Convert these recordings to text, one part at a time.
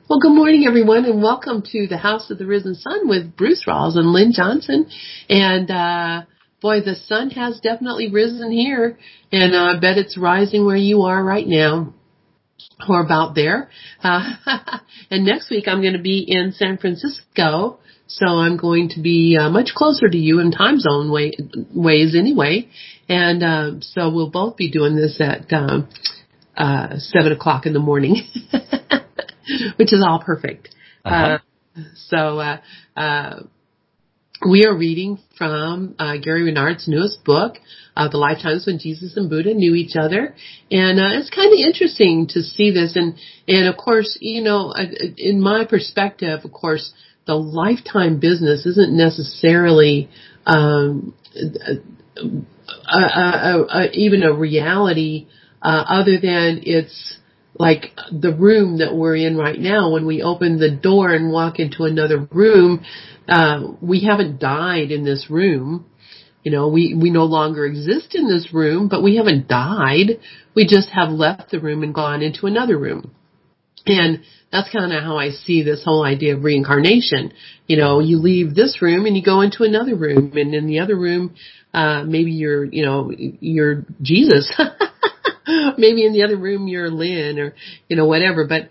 Well, good morning, everyone, and welcome to the House of the Risen Sun with Bruce Rawls and Lynn Johnson. And boy, the sun has definitely risen here, and I bet it's rising where you are right now, or about there. And next week I'm going to be in San Francisco, so I'm going to be much closer to you in time zone ways anyway. And so we'll both be doing this at 7 o'clock in the morning. Which is all perfect. So we are reading from Gary Renard's newest book, The Lifetimes When Jesus and Buddha Knew Each Other. And it's kind of interesting to see this. And of course, in my perspective, of course, the lifetime business isn't necessarily even a reality other than it's like the room that we're in right now. When we open the door and walk into another room, we haven't died in this room. We no longer exist in this room, but we haven't died. We just have left the room and gone into another room. And that's kind of how I see this whole idea of reincarnation. You leave this room and you go into another room, and in the other room, maybe you're Jesus. Maybe in the other room you're Lynn or, whatever. But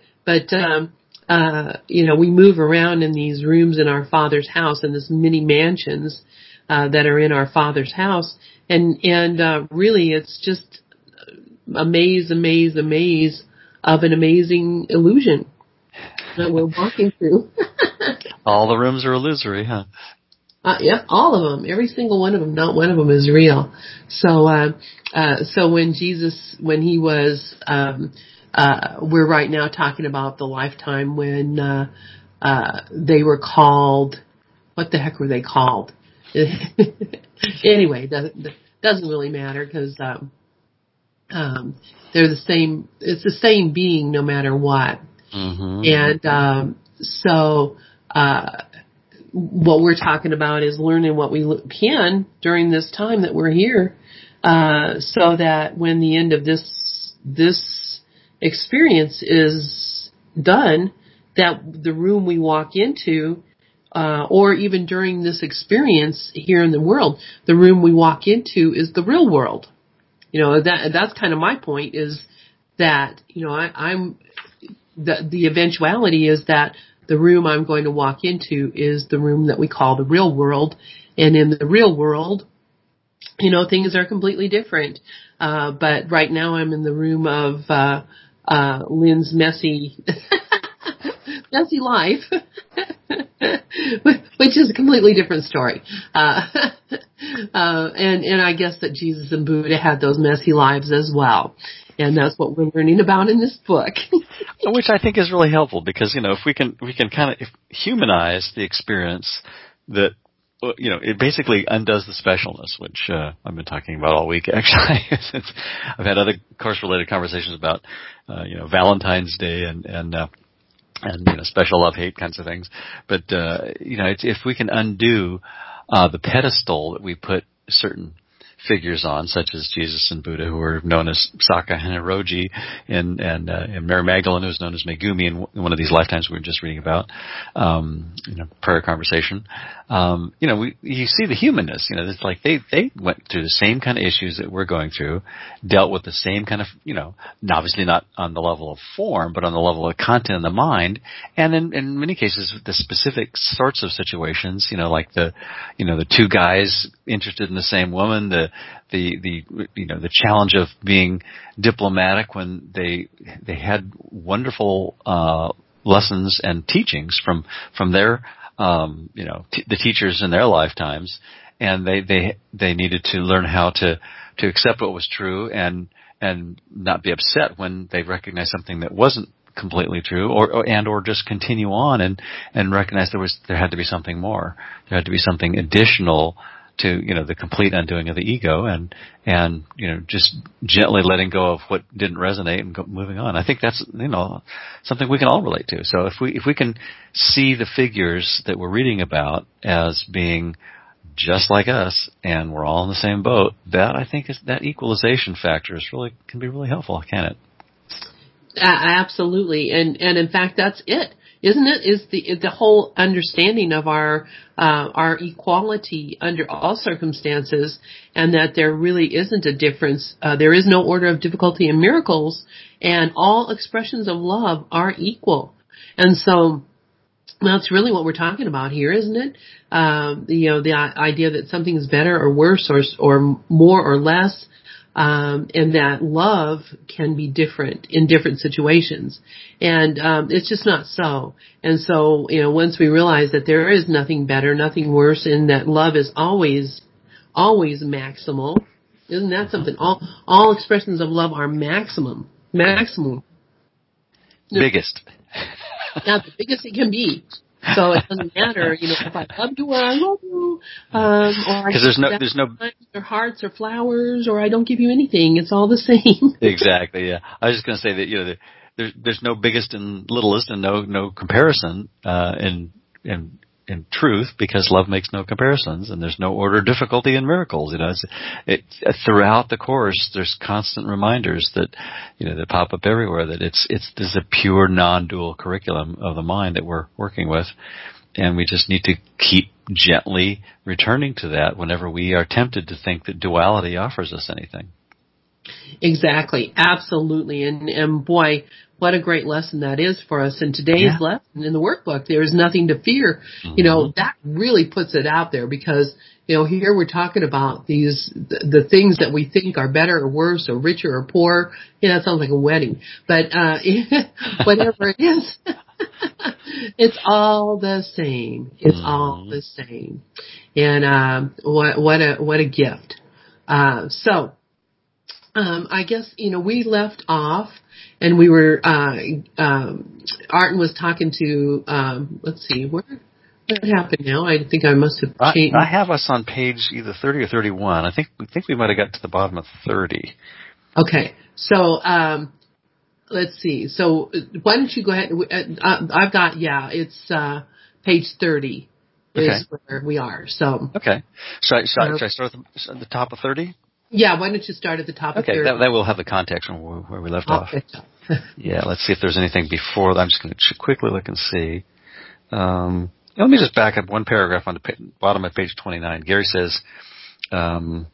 we move around in these rooms in our Father's house, and this many mansions, that are in our Father's house. And really it's just a maze of an amazing illusion that we're walking through. All the rooms are illusory, huh? Yep, all of them, every single one of them. Not one of them is real. So when Jesus, when he was, we're right now talking about the lifetime when they were called. What the heck were they called? Anyway, doesn't really matter because they're the same. It's the same being no matter what. Mm-hmm. And what we're talking about is learning what we can during this time that we're here, so that when the end of this experience is done, that the room we walk into, or even during this experience here in the world, the room we walk into is the real world. That's kind of my point, is that, I'm the eventuality is that the room I'm going to walk into is the room that we call the real world. And in the real world, things are completely different. But right now I'm in the room of Lynn's messy life, which is a completely different story. And I guess that Jesus and Buddha had those messy lives as well. And that's what we're learning about in this book. Which I think is really helpful because, if we can kind of humanize the experience, that, it basically undoes the specialness, which I've been talking about all week, actually. Since I've had other course-related conversations about, Valentine's Day and special love-hate kinds of things. But, if we can undo the pedestal that we put certain figures on, such as Jesus and Buddha, who are known as Saka and Hiroji, and Mary Magdalene, who's known as Megumi in one of these lifetimes we were just reading about, prior conversation. You see the humanness. It's like they went through the same kind of issues that we're going through, dealt with the same kind of, obviously not on the level of form, but on the level of content in the mind, and in many cases the specific sorts of situations, like the two guys interested in the same woman, the challenge of being diplomatic when they had wonderful lessons and teachings from their the teachers in their lifetimes, and they needed to learn how to accept what was true and not be upset when they recognized something that wasn't completely true, or just continue on and recognize there had to be something more. There had to be something additional to the complete undoing of the ego, and just gently letting go of what didn't resonate and moving on. I think that's something we can all relate to. So if we can see the figures that we're reading about as being just like us, and we're all in the same boat, that I think is that equalization factor can be really helpful, can it? Absolutely, and in fact, that's it. isn't it? Is the whole understanding of our equality under all circumstances, and that there really isn't a difference. There is no order of difficulty in miracles, and all expressions of love are equal. And so that's really what we're talking about here, isn't it? The idea that something is better or worse or more or less, and that love can be different in different situations. And it's just not so. And so, once we realize that there is nothing better, nothing worse, and that love is always maximal, isn't that something? All expressions of love are maximum. Biggest. Yeah, the biggest it can be. So it doesn't matter, if I love you or I love you, or because there's no or hearts or flowers, or I don't give you anything. It's all the same. Exactly. Yeah, I was just going to say that there's no biggest and littlest, and no comparison in truth, because love makes no comparisons, and there's no order of difficulty in miracles. It's throughout the course, there's constant reminders that that pop up everywhere, that this is a pure non-dual curriculum of the mind that we're working with, and we just need to keep gently returning to that whenever we are tempted to think that duality offers us anything. Exactly. Absolutely. And boy, what a great lesson that is for us in today's lesson in the workbook. There is nothing to fear. Mm-hmm. That really puts it out there, because, here we're talking about the things that we think are better or worse or richer or poor. That sounds like a wedding, but, whatever it is, it's all the same. It's all the same. And, what a gift. I guess, we left off, and we were, Artin was talking to, let's see, what happened now? I think I must have changed. I have us on page either 30 or 31. I think we might have got to the bottom of 30. Okay. So, let's see. So, why don't you go ahead? I've got, it's, page 30 is where we are. So. Okay. Should I start at the top of 30? Yeah, why don't you start at the top of 30? Okay, that will have the context from where we left off. Yeah, let's see if there's anything before. I'm just going to quickly look and see. Let me just back up one paragraph on the bottom of page 29. Gary says, two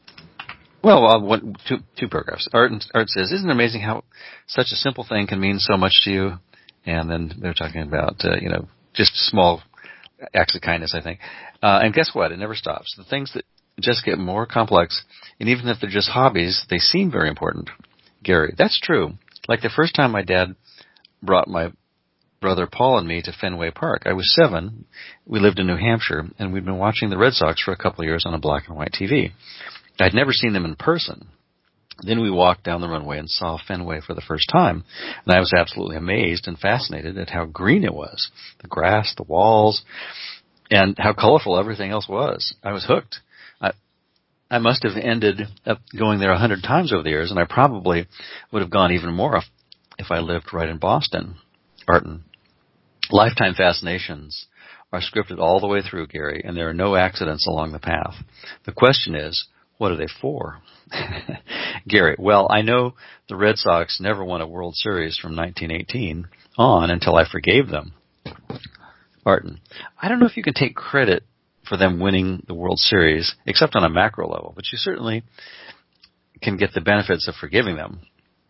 paragraphs. Art says, "Isn't it amazing how such a simple thing can mean so much to you?" And then they're talking about, just small acts of kindness, I think. And guess what? It never stops. The things that just get more complex, and even if they're just hobbies, they seem very important. Gary: "That's true. Like the first time my dad brought my brother Paul and me to Fenway Park. I was 7. We lived in New Hampshire, and we'd been watching the Red Sox for a couple of years on a black and white TV. I'd never seen them in person. Then we walked down the runway and saw Fenway for the first time, and I was absolutely amazed and fascinated at how green it was, the grass, the walls, and how colorful everything else was. I was hooked. I must have ended up going there 100 times over the years, and I probably would have gone even more if I lived right in Boston." Artin: "Lifetime fascinations are scripted all the way through, Gary, and there are no accidents along the path. The question is, what are they for?" Gary: "Well, I know the Red Sox never won a World Series from 1918 on until I forgave them." Artin: "I don't know if you can take credit for them winning the World Series, except on a macro level, but you certainly can get the benefits of forgiving them."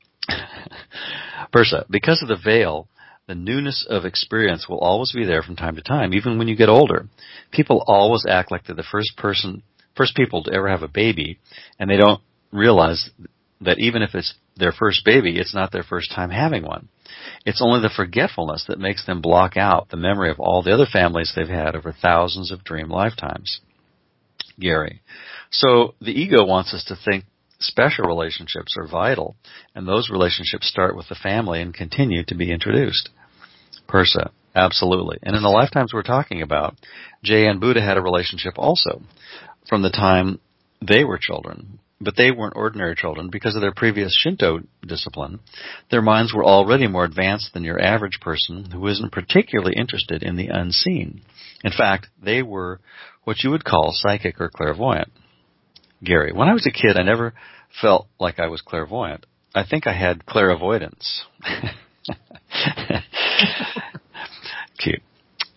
Persa: "Because of the veil, the newness of experience will always be there from time to time, even when you get older. People always act like they're the first people to ever have a baby, and they don't realize that even if it's their first baby, it's not their first time having one. It's only the forgetfulness that makes them block out the memory of all the other families they've had over thousands of dream lifetimes." Gary: "So the ego wants us to think special relationships are vital, and those relationships start with the family and continue to be introduced." Persa: "Absolutely. And in the lifetimes we're talking about, Jay and Buddha had a relationship also from the time they were children. But they weren't ordinary children because of their previous Shinto discipline. Their minds were already more advanced than your average person who isn't particularly interested in the unseen. In fact, they were what you would call psychic or clairvoyant." Gary: "When I was a kid, I never felt like I was clairvoyant. I think I had clairavoidance." Cute.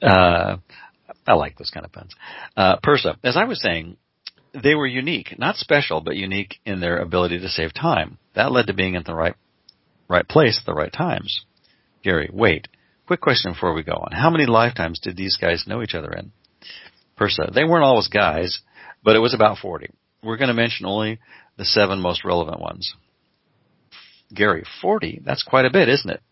I like those kind of puns. Persa, as I was saying, they were unique, not special, but unique in their ability to save time. That led to being at the right place at the right times. Gary, wait. Quick question before we go on. How many lifetimes did these guys know each other in? Persa, they weren't always guys, but it was about 40. We're going to mention only the 7 most relevant ones. Gary, 40? That's quite a bit, isn't it?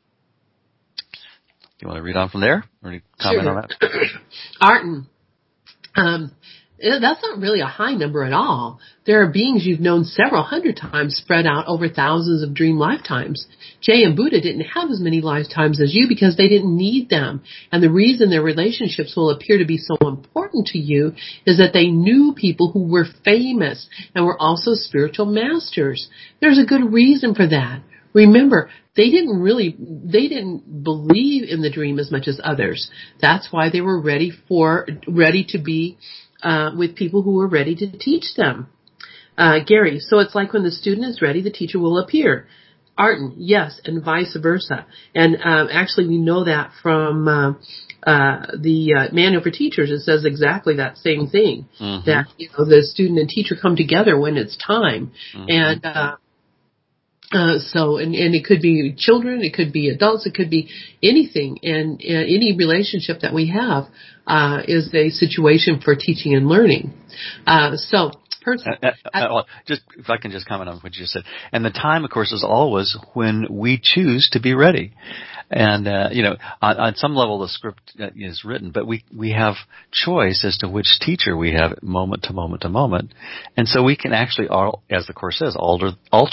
You want to read on from there? Or any comment on that? Arton, that's not really a high number at all. There are beings you've known several hundred times spread out over thousands of dream lifetimes. Jay and Buddha didn't have as many lifetimes as you because they didn't need them. And the reason their relationships will appear to be so important to you is that they knew people who were famous and were also spiritual masters. There's a good reason for that. Remember, they didn't believe in the dream as much as others. That's why they were ready to be with people who were ready to teach them. Gary, so it's like when the student is ready, the teacher will appear. Arton, yes, and vice versa. And actually, we know that from the Manual for Teachers. It says exactly that same thing. Mm-hmm. That the student and teacher come together when it's time. Mm-hmm. And and it could be children, it could be adults, it could be anything, and any relationship that we have is a situation for teaching and learning. Just if I can just comment on what you said, and the time, of course, is always when we choose to be ready. And on some level, the script is written, but we have choice as to which teacher we have moment to moment to moment, and so we can actually, as the Course says, alter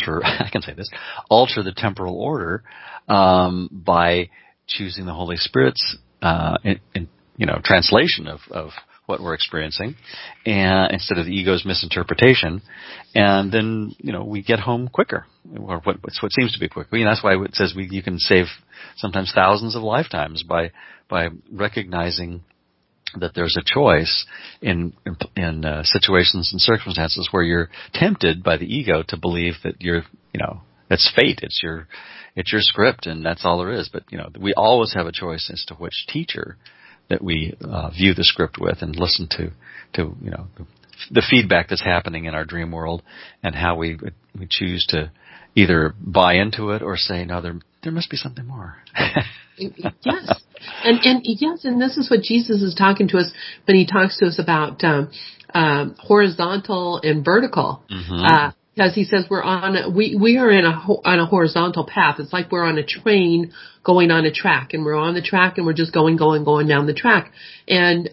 the temporal order by choosing the Holy Spirit's translation of what we're experiencing, and instead of the ego's misinterpretation, and then we get home quicker, or what seems to be quicker. That's why it says you can save sometimes thousands of lifetimes by recognizing that there's a choice in situations and circumstances where you're tempted by the ego to believe that it's fate, it's your script, and that's all there is. But we always have a choice as to which teacher that we view the script with and listen to the feedback that's happening in our dream world, and how we choose to either buy into it or say, no, there must be something more. Yes. And this is what Jesus is talking to us when he talks to us about horizontal and vertical. Mm-hmm. Because he says we are on a horizontal path. It's like we're on a train going on a track, and we're on the track, and we're just going down the track. And,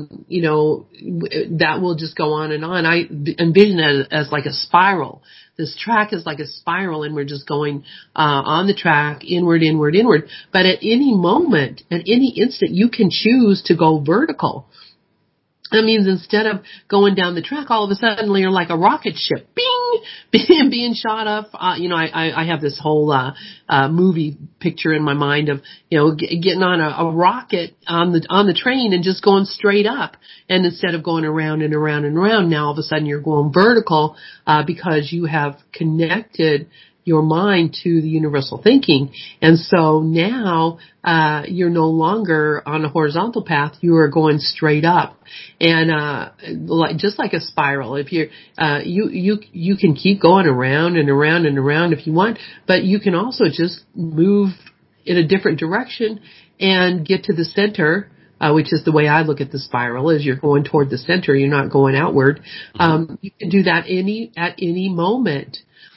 that will just go on and on. I envision it as like a spiral. This track is like a spiral, and we're just going on the track, inward. But at any moment, at any instant, you can choose to go vertical. That means instead of going down the track, all of a sudden you're like a rocket ship, being shot up. I have this whole movie picture in my mind of getting on a rocket on the train and just going straight up. And instead of going around and around and around, now all of a sudden you're going vertical because you have connected your mind to the universal thinking. And so now you're no longer on a horizontal path, you are going straight up. And just like a spiral, if you're you can keep going around and around and around if you want, but you can also just move in a different direction and get to the center, which is the way I look at the spiral, is you're going toward the center, you're not going outward. You can do that at any moment.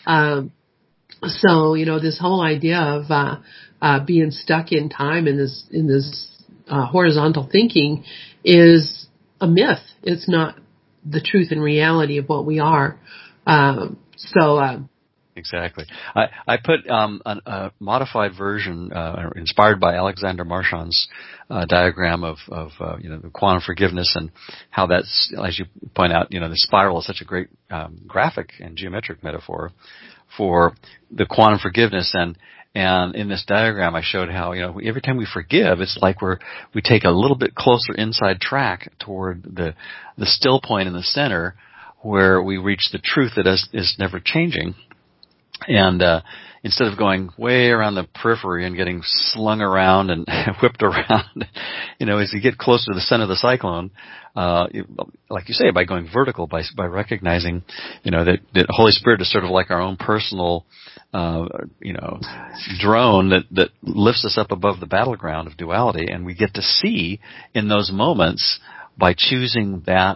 So, this whole idea of being stuck in time in this horizontal thinking is a myth. It's not the truth and reality of what we are. Exactly. I put a modified version inspired by Alexander Marchand's diagram of the quantum forgiveness, and how that's, as you point out, the spiral is such a great graphic and geometric metaphor for the quantum forgiveness. And in this diagram, I showed how every time we forgive, it's like we take a little bit closer inside track toward the still point in the center, where we reach the truth that is never changing. And instead of going way around the periphery and getting slung around and whipped around, as you get closer to the center of the cyclone, like you say, by going vertical, by recognizing, that Holy Spirit is sort of like our own personal, drone that lifts us up above the battleground of duality, and we get to see in those moments, by choosing that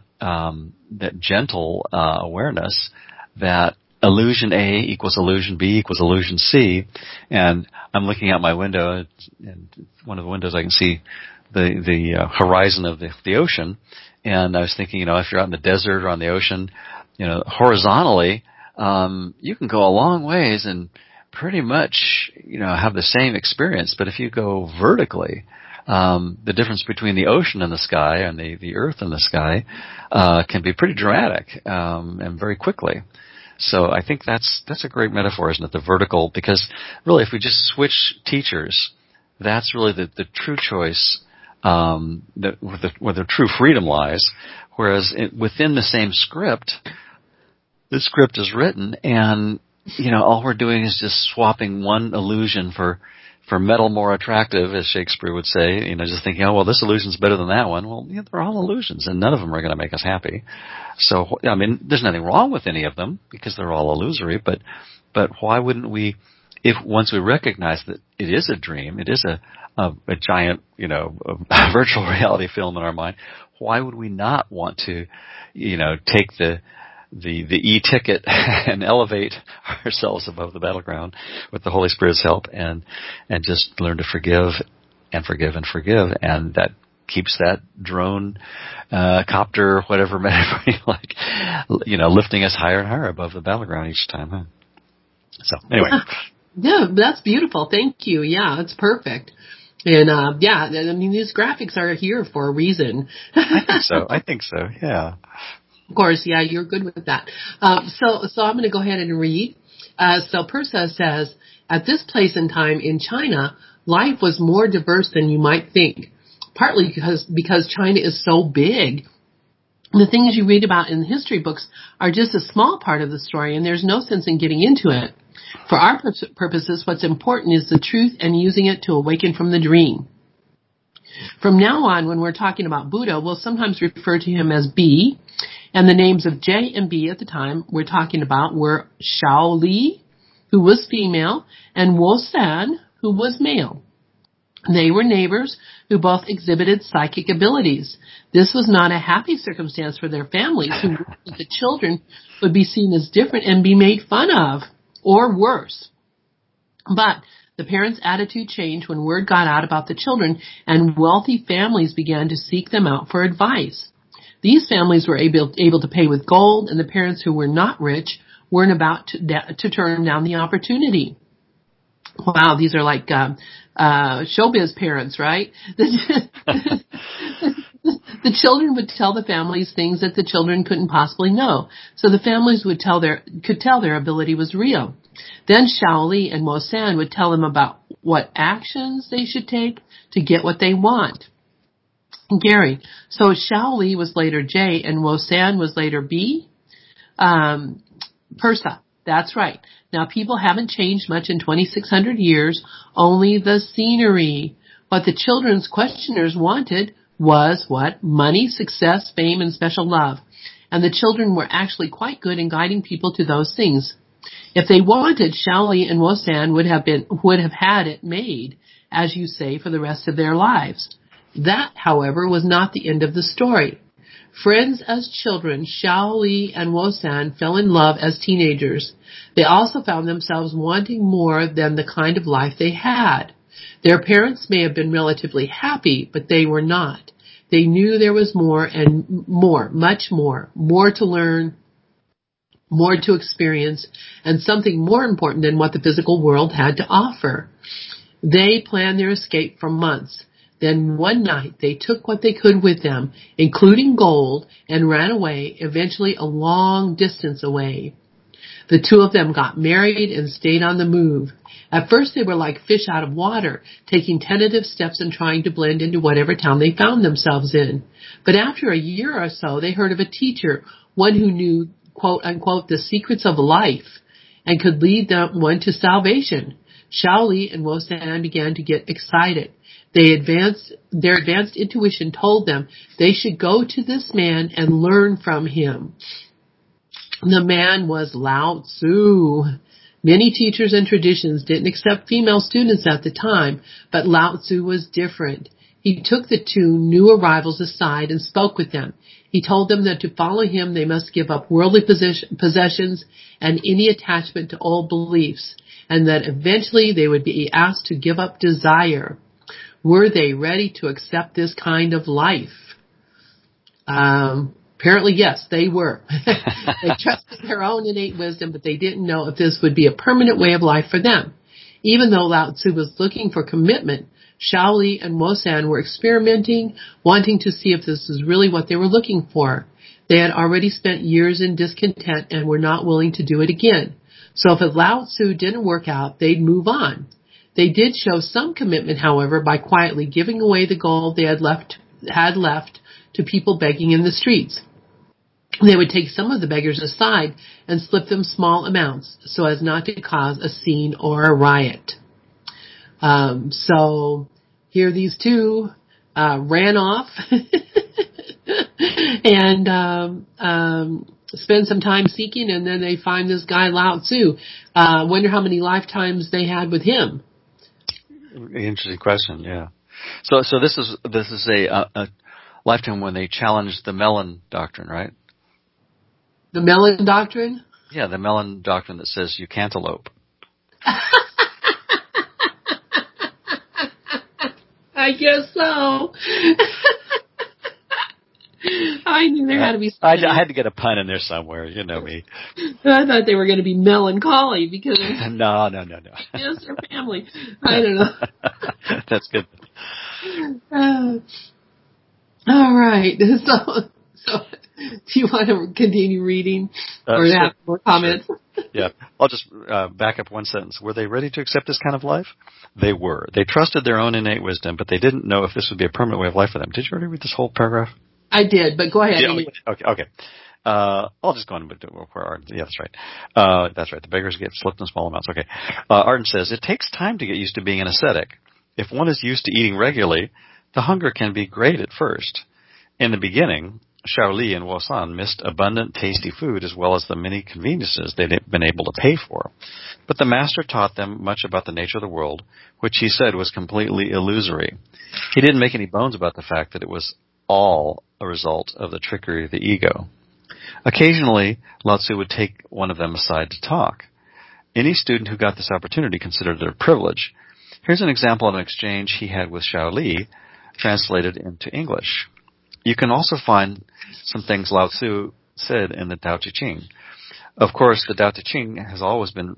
gentle awareness, that illusion A equals illusion B equals illusion C. And I'm looking out my window, and one of the windows I can see the horizon of the ocean. And I was thinking, if you're out in the desert or on the ocean, horizontally, you can go a long ways and pretty much, have the same experience. But if you go vertically, the difference between the ocean and the sky and the earth and the sky can be pretty dramatic, and very quickly. So I think that's a great metaphor, isn't it? The vertical, because really, if we just switch teachers, that's really the true choice, where the true freedom lies. Whereas within the same script, the script is written, and all we're doing is just swapping one illusion for metal more attractive, as Shakespeare would say, just thinking, oh, well, this illusion's better than that one. Well, they're all illusions, and none of them are going to make us happy. So, there's nothing wrong with any of them, because they're all illusory, but why wouldn't we, if once we recognize that it is a dream, it is a giant, a virtual reality film in our mind, why would we not want to, take the e-ticket and elevate ourselves above the battleground with the Holy Spirit's help, and just learn to forgive and forgive and forgive, and that keeps that drone, copter, whatever metaphor you like, lifting us higher and higher above the battleground each time. Huh? So anyway. Yeah, that's beautiful. Thank you. Yeah, that's perfect. And these graphics are here for a reason. I think so. Yeah. Of course, yeah, you're good with that. So I'm going to go ahead and read. So Persa says, at this place in time in China, life was more diverse than you might think, partly because China is so big. The things you read about in history books are just a small part of the story, and there's no sense in getting into it. For our purposes, what's important is the truth and using it to awaken from the dream. From now on, when we're talking about Buddha, we'll sometimes refer to him as B, and the names of J and B at the time we're talking about were Shao Li, who was female, and Wo San, who was male. They were neighbors who both exhibited psychic abilities. This was not a happy circumstance for their families, who wished that the children would be seen as different and be made fun of, or worse. But the parents' attitude changed when word got out about the children, and wealthy families began to seek them out for advice. These families were able to pay with gold, and the parents who were not rich weren't about to turn down the opportunity. Wow, these are like showbiz parents, right? The children would tell the families things that the children couldn't possibly know, so the families could tell their ability was real. Then Shaoli and Mo San would tell them about what actions they should take to get what they want. Gary, so Shaoli was later J and Mo San was later B? Persa, that's right. Now people haven't changed much in 2,600 years, only the scenery. What the children's questioners wanted was what? Money, success, fame, and special love. And the children were actually quite good in guiding people to those things. If they wanted, Shaoli and Mo San would have had it made, as you say, for the rest of their lives. That, however, was not the end of the story. Friends as children, Shaoli and Wo San fell in love as teenagers. They also found themselves wanting more than the kind of life they had. Their parents may have been relatively happy, but they were not. They knew there was more and more, much more to learn, more to experience, and something more important than what the physical world had to offer. They planned their escape for months. Then one night they took what they could with them, including gold, and ran away, eventually a long distance away. The two of them got married and stayed on the move. At first they were like fish out of water, taking tentative steps and trying to blend into whatever town they found themselves in. But after a year or so, they heard of a teacher, one who knew, quote unquote, the secrets of life, and could lead one to salvation. Shaoli and Wosan began to get excited. Their advanced intuition told them they should go to this man and learn from him. The man was Lao Tzu. Many teachers and traditions didn't accept female students at the time, but Lao Tzu was different. He took the two new arrivals aside and spoke with them. He told them that to follow him, they must give up worldly possessions and any attachment to old beliefs, and that eventually they would be asked to give up desire. Were they ready to accept this kind of life? Apparently, yes, they were. They trusted their own innate wisdom, but they didn't know if this would be a permanent way of life for them. Even though Lao Tzu was looking for commitment, Shaoli and Wosan were experimenting, wanting to see if this was really what they were looking for. They had already spent years in discontent and were not willing to do it again. So if Lao Tzu didn't work out, they'd move on. They did show some commitment, however, by quietly giving away the gold they had left to people begging in the streets. They would take some of the beggars aside and slip them small amounts so as not to cause a scene or a riot. So here these two ran off and spend some time seeking, and then they find this guy Lao Tzu. Wonder how many lifetimes they had with him. Interesting question. Yeah. So this is a lifetime when they challenged the Mellon doctrine, right? The Mellon doctrine? Yeah, the Mellon doctrine that says you can't elope. I guess so. I knew there had to be something. I had to get a pun in there somewhere. You know me. I thought they were going to be melancholy because no. Yes, their family. I don't know. That's good. All right. So, do you want to continue reading or have more comments? Sure. Yeah. I'll just back up one sentence. Were they ready to accept this kind of life? They were. They trusted their own innate wisdom, but they didn't know if this would be a permanent way of life for them. Did you already read this whole paragraph? I did, but go ahead. Yeah, okay. I'll just go on with where Arden. Yeah, that's right. That's right. The beggars get slipped in small amounts. Okay. Arden says, it takes time to get used to being an ascetic. If one is used to eating regularly, the hunger can be great at first. In the beginning, Shaoli and Wosan missed abundant, tasty food as well as the many conveniences they'd been able to pay for. But the master taught them much about the nature of the world, which he said was completely illusory. He didn't make any bones about the fact that it was all a result of the trickery of the ego. Occasionally, Lao Tzu would take one of them aside to talk. Any student who got this opportunity considered it a privilege. Here's an example of an exchange he had with Shaoli, translated into English. You can also find some things Lao Tzu said in the Tao Te Ching. Of course, the Tao Te Ching has always been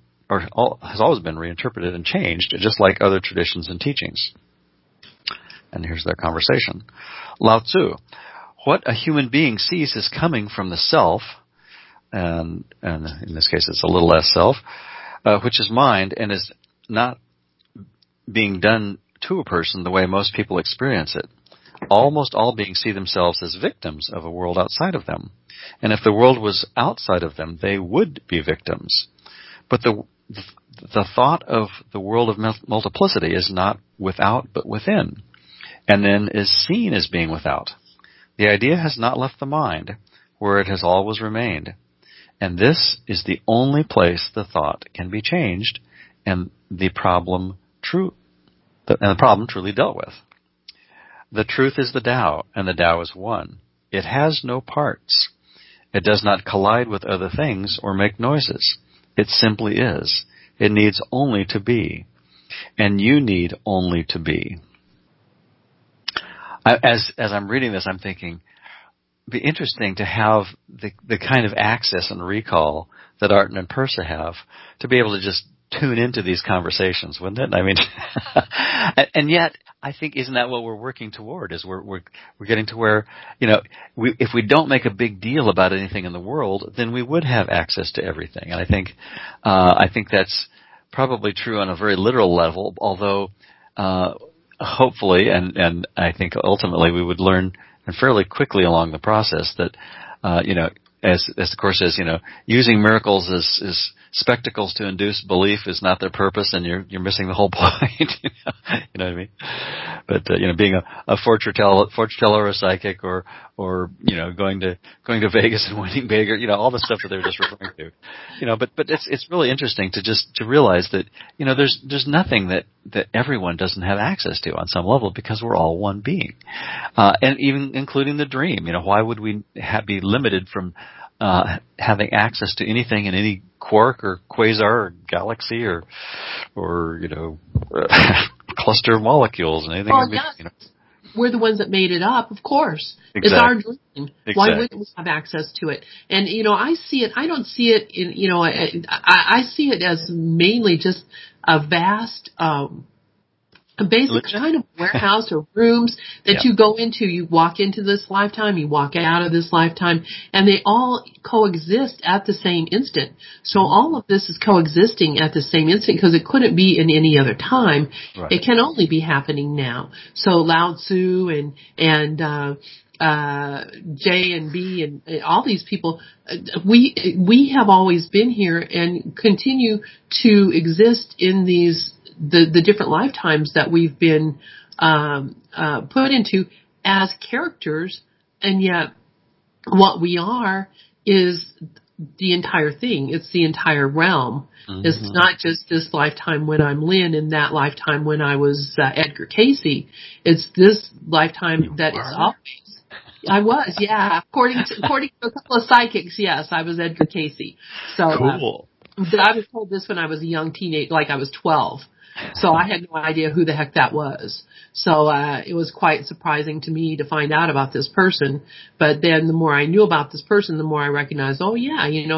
reinterpreted and changed, just like other traditions and teachings. And here's their conversation. Lao Tzu, what a human being sees is coming from the self, and in this case it's a little less self, which is mind, and is not being done to a person the way most people experience it. Almost all beings see themselves as victims of a world outside of them. And if the world was outside of them, they would be victims. But the thought of the world of multiplicity is not without, but within, and then is seen as being without. The idea has not left the mind, where it has always remained. And this is the only place the thought can be changed, and the problem truly dealt with. The truth is the Tao, and the Tao is one. It has no parts. It does not collide with other things or make noises. It simply is. It needs only to be. And you need only to be. As I'm reading this, I'm thinking, it'd be interesting to have the kind of access and recall that Arden and Persa have to be able to just tune into these conversations, wouldn't it? I mean, and yet, I think, isn't that what we're working toward? Is we're getting to where, if we don't make a big deal about anything in the world, then we would have access to everything. And I think that's probably true on a very literal level, although hopefully, and I think ultimately, we would learn, and fairly quickly along the process, that as the Course says, using miracles is spectacles to induce belief is not their purpose, and you're missing the whole point. You know what I mean? But being a fortune teller or a psychic, or going to Vegas and winning bigger, all the stuff that they were just referring to. But it's really interesting to realize that there's nothing that everyone doesn't have access to on some level, because we're all one being, and even including the dream. Why would we be limited from having access to anything in any quark or quasar or galaxy or cluster of molecules and anything? Well, yes. We're the ones that made it up, of course. Exactly. It's our dream. Exactly. Why wouldn't we have access to it? And, I see it, I don't see it in, I see it as mainly just a vast, a basic kind of warehouse or rooms that you go into. You walk into this lifetime, you walk out of this lifetime, and they all coexist at the same instant. So all of this is coexisting at the same instant, because it couldn't be in any other time. Right. It can only be happening now. So Lao Tzu and J and B and all these people, we have always been here and continue to exist in the different lifetimes that we've been put into as characters, and yet what we are is the entire thing. It's the entire realm. Mm-hmm. It's not just this lifetime when I'm Lynn and that lifetime when I was Edgar Casey. It's this lifetime that is always. I was, yeah. According to a couple of psychics, yes, I was Edgar Casey. So cool. I was told this when I was a young teenager, like I was 12. So I had no idea who the heck that was. So it was quite surprising to me to find out about this person. But then the more I knew about this person, the more I recognized, oh yeah,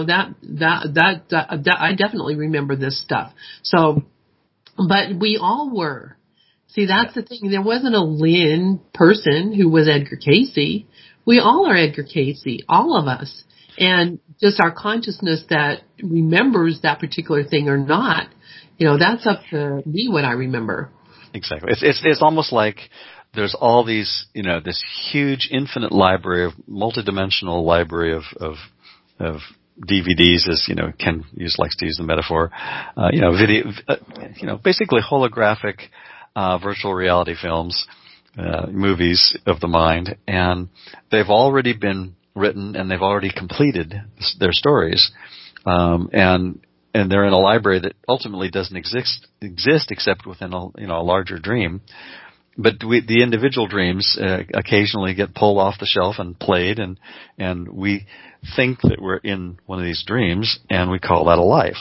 that I definitely remember this stuff. So, but we all were. See, that's the thing. There wasn't a Lynn person who was Edgar Casey. We all are Edgar Casey, all of us. And just our consciousness that remembers that particular thing or not, that's up to me what I remember. Exactly. It's almost like there's all these, this huge infinite library of multidimensional library of DVDs, as Ken likes to use the metaphor, video, basically holographic virtual reality films, movies of the mind, and they've already been written and they've already completed their stories, and they're in a library that ultimately doesn't exist except within a larger dream. But the individual dreams occasionally get pulled off the shelf and played, and we think that we're in one of these dreams, and we call that a life,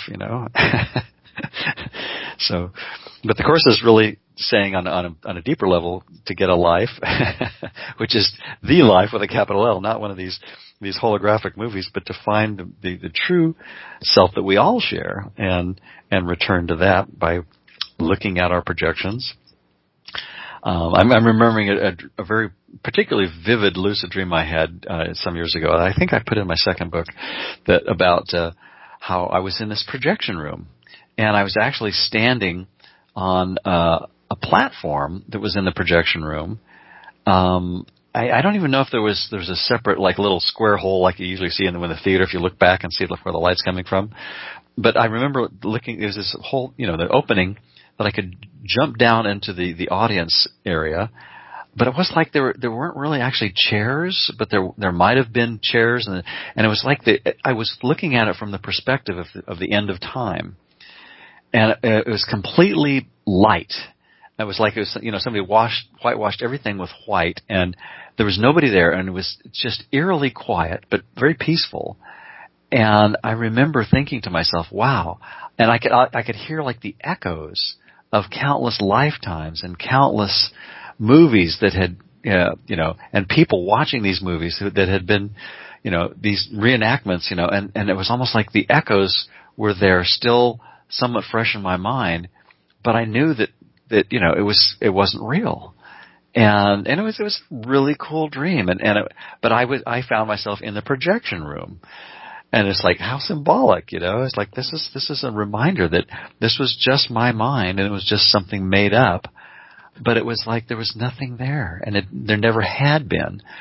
So, but the Course is really saying on a deeper level to get a life, which is the life with a capital L, not one of these holographic movies, but to find the true self that we all share and return to that by looking at our projections. I'm remembering a very particularly vivid lucid dream I had some years ago. I think I put in my second book about how I was in this projection room, and I was actually standing on a platform that was in the projection room. I don't even know if there's a separate little square hole like you usually see in the theater if you look back and see where the light's coming from. But I remember there's this whole, the opening that I could jump down into the audience area. But it was like there weren't really actually chairs, but there might have been chairs, and it was like I was looking at it from the perspective of the end of time. And it was completely light. It was like somebody whitewashed everything with white, and there was nobody there, and it was just eerily quiet, but very peaceful. And I remember thinking to myself, wow. And I could hear the echoes of countless lifetimes and countless movies that had, and people watching these movies that had been, these reenactments, and it was almost like the echoes were there still somewhat fresh in my mind, but I knew that it wasn't real. And it was a really cool dream. But I found myself in the projection room. And it's like, how symbolic, It's like, this is a reminder that this was just my mind and it was just something made up. But it was like there was nothing there, and there never had been.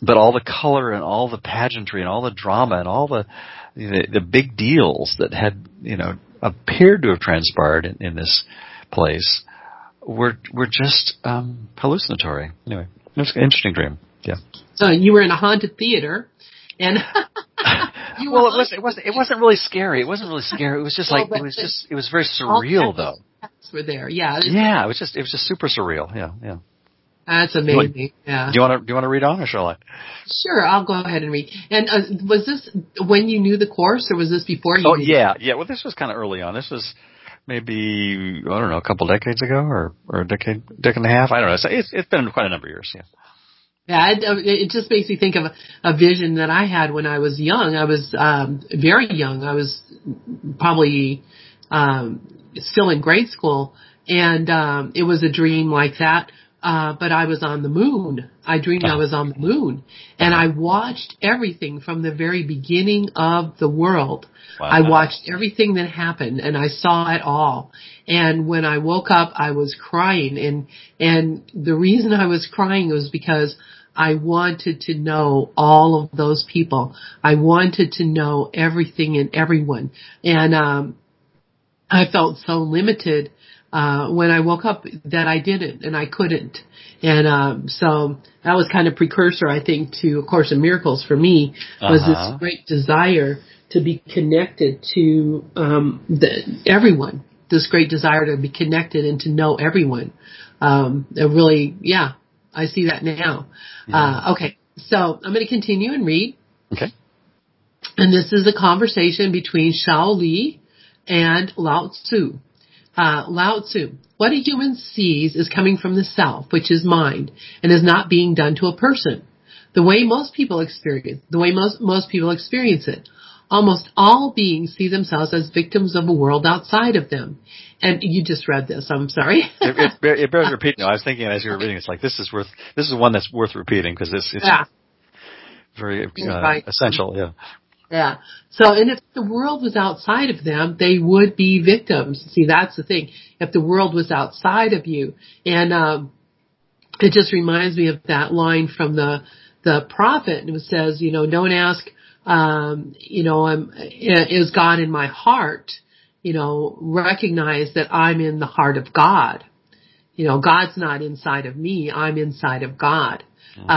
but all the color and all the pageantry and all the drama and all the big deals that had, appeared to have transpired in this place were just hallucinatory. Anyway, it was an interesting dream. Yeah. So you were in a haunted theater, and well, it wasn't really scary. It wasn't really scary. It was just like it was very surreal though. Were there? Yeah. Yeah, it was just super surreal. Yeah. That's amazing. Yeah. Do you want to read on, or shall I? Sure, I'll go ahead and read. And was this when you knew the course, or was this before you? Oh, yeah. Well, this was kind of early on. This was maybe, I don't know, a couple decades ago, or a decade and a half. I don't know. It's been quite a number of years. Yeah. Yeah, it just makes me think of a vision that I had when I was young. I was very young. I was probably still in grade school, and it was a dream like that. But I was on the moon. I dreamed I was on the moon. And I watched everything from the very beginning of the world. Wow. I watched everything that happened, and I saw it all. And when I woke up, I was crying. And the reason I was crying was because I wanted to know all of those people. I wanted to know everything and everyone. And I felt so limited when I woke up that I didn't and I couldn't. And so that was kind of precursor, I think, to A Course in Miracles for me, was this great desire to be connected to everyone, this great desire to be connected and to know everyone. I see that now. Yeah. Okay, so I'm going to continue and read. Okay. And this is a conversation between Shao Li and Lao Tzu. Lao Tzu, what a human sees is coming from the self, which is mind, and is not being done to a person. The way most people experience it. Almost all beings see themselves as victims of a world outside of them. And you just read this, I'm sorry. It bears repeating. No, I was thinking as you were reading, it's like, this is one that's worth repeating, because it's very essential, yeah. Yeah. So, and if the world was outside of them, they would be victims. See, that's the thing. If the world was outside of you, and it just reminds me of that line from the prophet. It says, don't ask, is God in my heart? Recognize that I'm in the heart of God. God's not inside of me. I'm inside of God.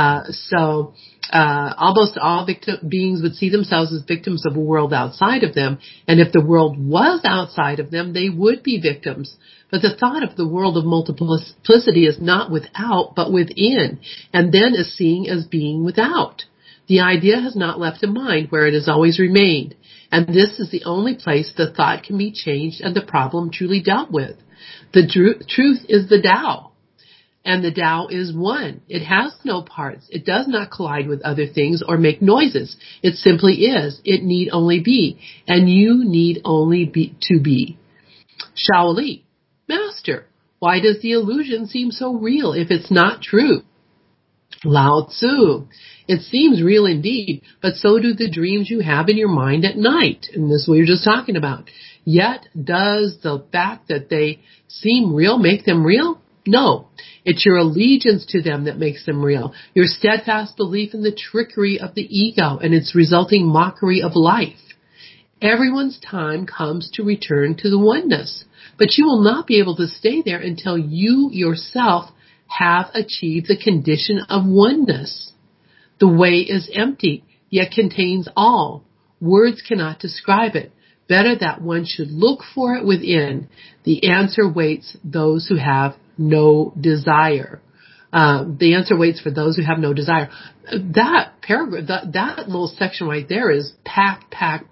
Almost all beings would see themselves as victims of a world outside of them, and if the world was outside of them, they would be victims. But the thought of the world of multiplicity is not without, but within, and then is seen as being without. The idea has not left the mind where it has always remained, and this is the only place the thought can be changed and the problem truly dealt with. The truth is the Tao. And the Tao is one. It has no parts. It does not collide with other things or make noises. It simply is. It need only be. And you need only be to be. Shao Li, Master, why does the illusion seem so real if it's not true? Lao Tzu, it seems real indeed, but so do the dreams you have in your mind at night. And this is what you're just talking about. Yet, does the fact that they seem real make them real? No. It's your allegiance to them that makes them real. Your steadfast belief in the trickery of the ego and its resulting mockery of life. Everyone's time comes to return to the oneness, but you will not be able to stay there until you yourself have achieved the condition of oneness. The way is empty, yet contains all. Words cannot describe it. Better that one should look for it within. The answer waits those who have no desire. The answer waits for those who have no desire. That paragraph, that little section right there is packed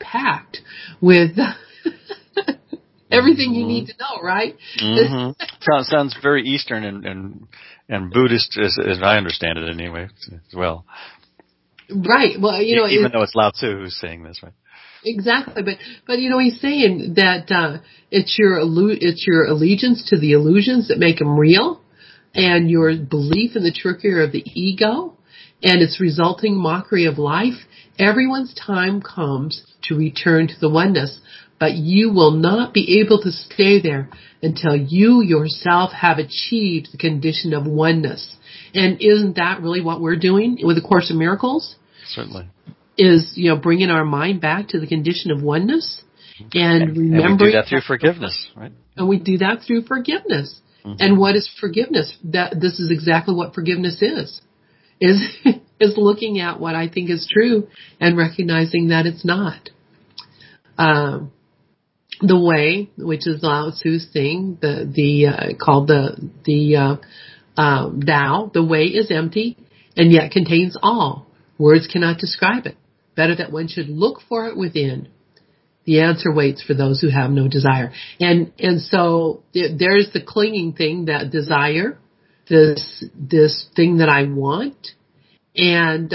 with everything you need to know, right? Mm-hmm. Sounds very Eastern and Buddhist, as I understand it anyway, as well. Right. Well, even though it's Lao Tzu who's saying this, right? Exactly, but he's saying that it's your allegiance to the illusions that make them real, and your belief in the trickery of the ego, and its resulting mockery of life. Everyone's time comes to return to the oneness, but you will not be able to stay there until you yourself have achieved the condition of oneness. And isn't that really what we're doing with the Course in Miracles? Certainly. Is, bringing our mind back to the condition of oneness and remembering. And we do that through forgiveness, right? And we do that through forgiveness. Mm-hmm. And what is forgiveness? This is exactly what forgiveness is looking at what I think is true and recognizing that it's not. The way, which is Lao Tzu's thing, called the Tao, the way is empty and yet contains all. Words cannot describe it. Better that one should look for it within. The answer waits for those who have no desire. And so there's the clinging thing, that desire, this thing that I want, and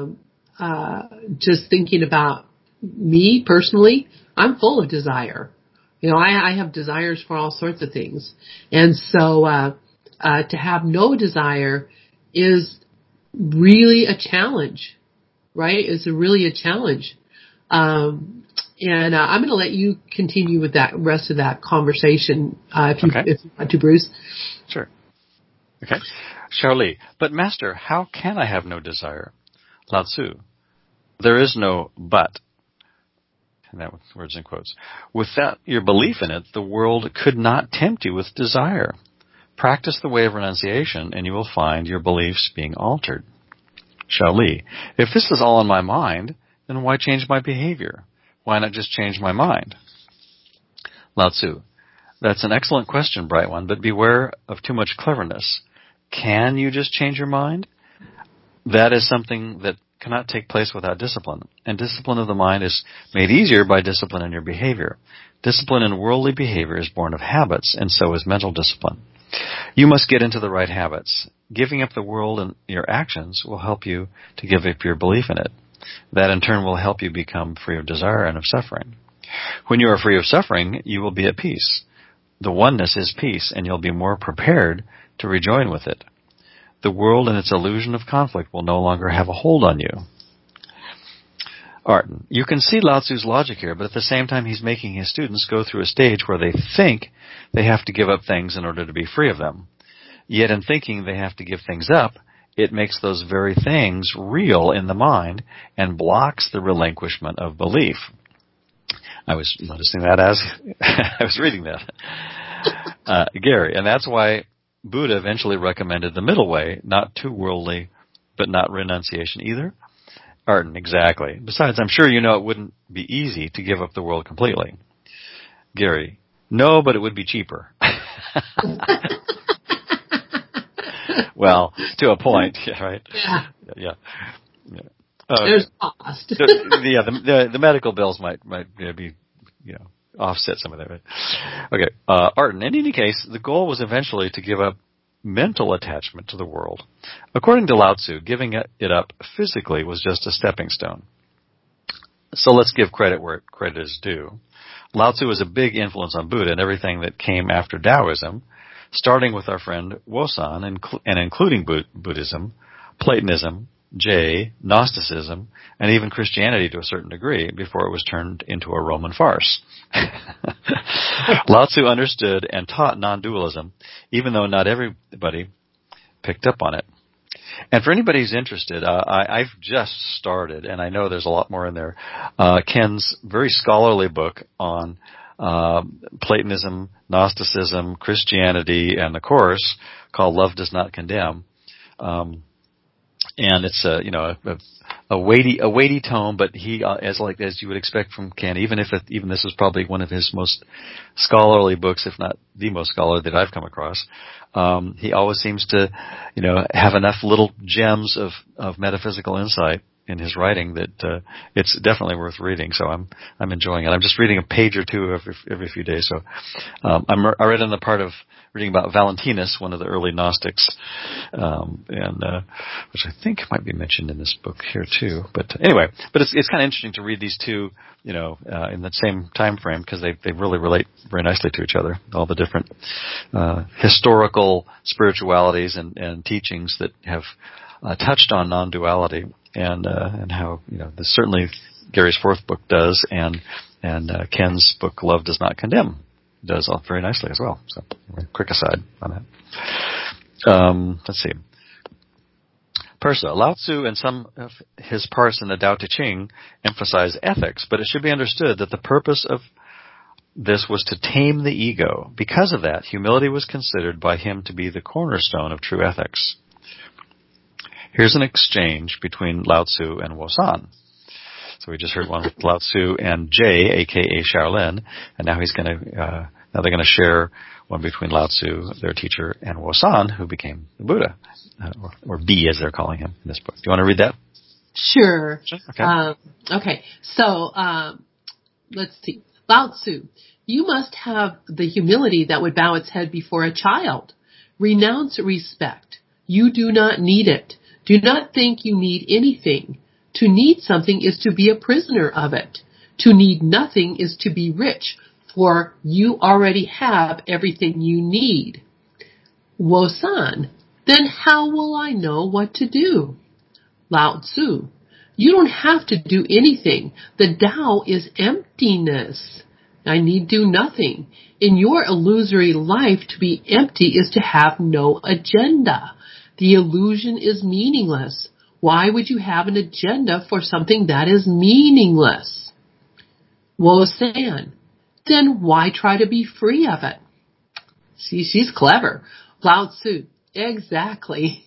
just thinking about me personally, I'm full of desire. I have desires for all sorts of things. And so to have no desire is really a challenge, right? It's really a challenge. And I'm going to let you continue with that rest of that conversation, if you want to, Bruce. Sure. Okay. Xiaoli, but Master, how can I have no desire? Lao Tzu, there is no but. And that was words in quotes. Without your belief in it, the world could not tempt you with desire. Practice the way of renunciation, and you will find your beliefs being altered. Xiaoli, if this is all in my mind, then why change my behavior? Why not just change my mind? Lao Tzu, that's an excellent question, Bright One, but beware of too much cleverness. Can you just change your mind? That is something that cannot take place without discipline. And discipline of the mind is made easier by discipline in your behavior. Discipline in worldly behavior is born of habits, and so is mental discipline. You must get into the right habits. Giving up the world and your actions will help you to give up your belief in it. That in turn will help you become free of desire and of suffering. When you are free of suffering, you will be at peace. The oneness is peace, and you'll be more prepared to rejoin with it. The world and its illusion of conflict will no longer have a hold on you. Arden, you can see Lao Tzu's logic here, but at the same time he's making his students go through a stage where they think they have to give up things in order to be free of them. Yet in thinking they have to give things up, it makes those very things real in the mind and blocks the relinquishment of belief. I was noticing that as I was reading that. Gary, and that's why Buddha eventually recommended the middle way, not too worldly, but not renunciation either. Arden, exactly. Besides, I'm sure you know it wouldn't be easy to give up the world completely. Gary, no, but it would be cheaper. Well, to a point, right? Yeah. There's cost. The medical bills might be, offset some of that. Right? Okay, Arden, in any case, the goal was eventually to give up mental attachment to the world. According to Lao Tzu, giving it up physically was just a stepping stone. So let's give credit where credit is due. Lao Tzu was a big influence on Buddha and everything that came after Taoism, starting with our friend Wosan and including Buddhism, Platonism, Gnosticism, and even Christianity to a certain degree before it was turned into a Roman farce. Lao Tzu understood and taught non-dualism, even though not everybody picked up on it. And for anybody who's interested, I've just started, and I know there's a lot more in there, Ken's very scholarly book on Platonism, Gnosticism, Christianity, and the Course, called Love Does Not Condemn. And it's a weighty tome, but he as you would expect from Ken, even this is probably one of his most scholarly books, if not the most scholarly that I've come across. He always seems to have enough little gems of metaphysical insight in his writing that it's definitely worth reading. So I'm enjoying it. I'm just reading a page or two every few days. So I read in the part of reading about Valentinus, one of the early Gnostics, and which I think might be mentioned in this book here too. But anyway, it's kind of interesting to read these two, in the same time frame, because they really relate very nicely to each other. All the different historical spiritualities and teachings that have touched on non-duality, and how this certainly Gary's fourth book does, and Ken's book Love Does Not Condemn does all very nicely as well. So, quick aside on that. Let's see. Persa. Lao Tzu and some of his parts in the Tao Te Ching emphasize ethics, but it should be understood that the purpose of this was to tame the ego. Because of that, humility was considered by him to be the cornerstone of true ethics. Here's an exchange between Lao Tzu and Wo San. So we just heard one with Lao Tzu and Jay, aka Shaolin, and now now they're going to share one between Lao Tzu, their teacher, and Wo San, who became the Buddha, or B as they're calling him in this book. Do you want to read that? Sure. Okay. Okay. So let's see. Lao Tzu, you must have the humility that would bow its head before a child. Renounce respect. You do not need it. Do not think you need anything. To need something is to be a prisoner of it. To need nothing is to be rich, for you already have everything you need. Wo San, then how will I know what to do? Lao Tzu, you don't have to do anything. The Tao is emptiness. I need do nothing. In your illusory life, to be empty is to have no agenda. The illusion is meaningless. Why would you have an agenda for something that is meaningless? Wo San, then why try to be free of it? See, she's clever. Lao Tzu, exactly.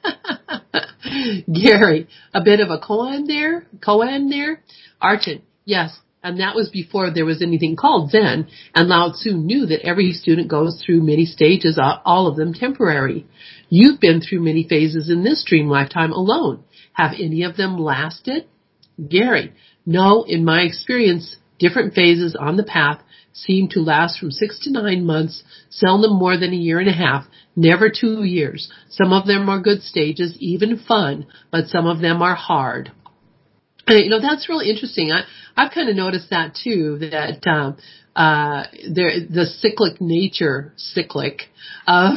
Gary, a bit of a koan there? Archon, yes, and that was before there was anything called Zen, and Lao Tzu knew that every student goes through many stages, all of them temporary. You've been through many phases in this dream lifetime alone. Have any of them lasted? Gary, no, in my experience, different phases on the path seem to last from 6 to 9 months, seldom more than a year and a half, never 2 years. Some of them are good stages, even fun, but some of them are hard. That's really interesting. I've kind of noticed that too, that the cyclic nature of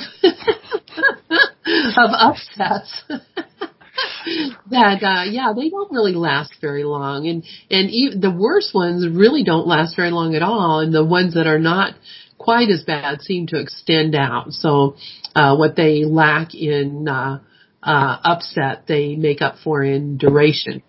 of upsets that they don't really last very long, and even the worst ones really don't last very long at all, and the ones that are not quite as bad seem to extend out. So what they lack in upset, they make up for in duration.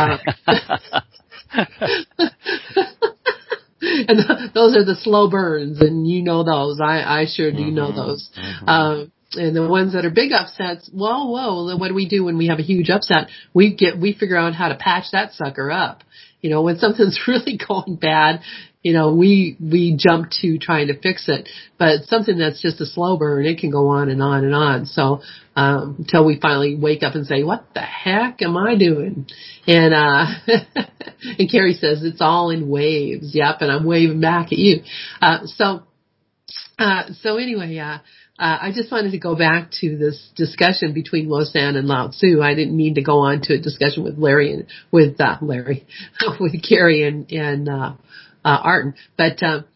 And those are the slow burns, and you know those. I sure do know those. Mm-hmm. And the ones that are big upsets, whoa, what do we do when we have a huge upset? We figure out how to patch that sucker up. When something's really going bad, we jump to trying to fix it. But something that's just a slow burn, it can go on and on and on. So, until we finally wake up and say, what the heck am I doing? And, and Carrie says, it's all in waves. Yep. And I'm waving back at you. So anyway, I just wanted to go back to this discussion between Wo San and Lao Tzu. I didn't mean to go on to a discussion with with Carrie and Arton. But,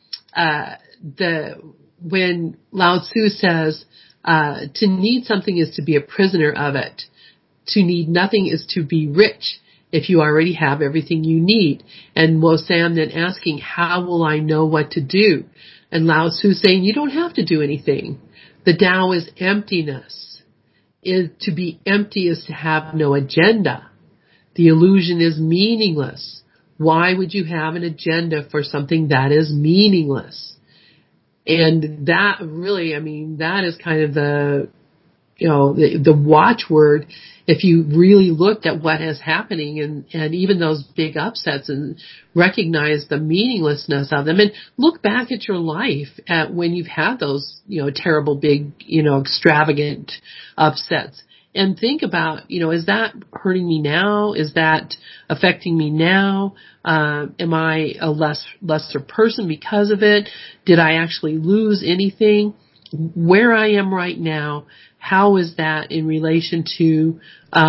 when Lao Tzu says, to need something is to be a prisoner of it. To need nothing is to be rich if you already have everything you need. And Wo San then asking, how will I know what to do? And Lao Tzu saying, you don't have to do anything. The Tao is emptiness. To be empty is to have no agenda. The illusion is meaningless. Why would you have an agenda for something that is meaningless? And that really, that is kind of the watchword. If you really looked at what is happening and even those big upsets and recognize the meaninglessness of them and look back at your life at when you've had those, terrible big, extravagant upsets and think about, is that hurting me now? Is that affecting me now? Am I a lesser person because of it? Did I actually lose anything? Where I am right now, how is that in relation to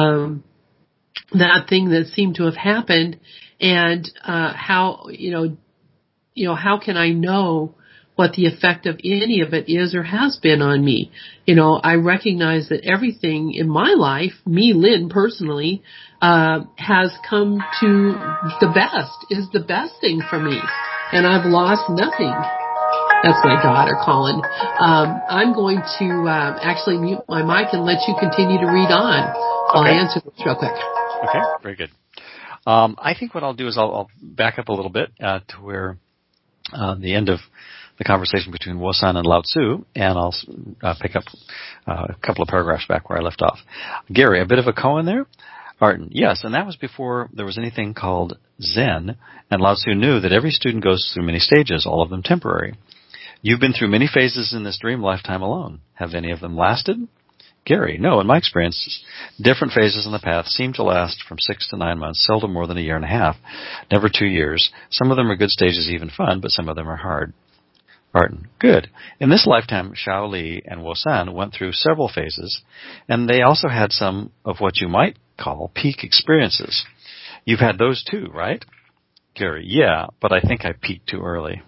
that thing that seemed to have happened, and how how can I know what the effect of any of it is or has been on me? I recognize that everything in my life, me, Lynn, personally, has come to is the best thing for me, and I've lost nothing. That's my daughter calling. I'm going to actually mute my mic and let you continue to read on. So I'll answer those real quick. Okay, very good. I think what I'll do is I'll back up a little bit to where the end of the conversation between Wosan and Lao Tzu, and I'll pick up a couple of paragraphs back where I left off. Gary, a bit of a koan there? Arden, yes, and that was before there was anything called Zen, and Lao Tzu knew that every student goes through many stages, all of them temporary. You've been through many phases in this dream lifetime alone. Have any of them lasted? Gary, no, in my experience, different phases in the path seem to last from 6 to 9 months, seldom more than a year and a half, never 2 years. Some of them are good stages, even fun, but some of them are hard. Barton, good. In this lifetime, Shao Li and Wosan went through several phases, and they also had some of what you might call peak experiences. You've had those too, right? Gary, yeah, but I think I peaked too early.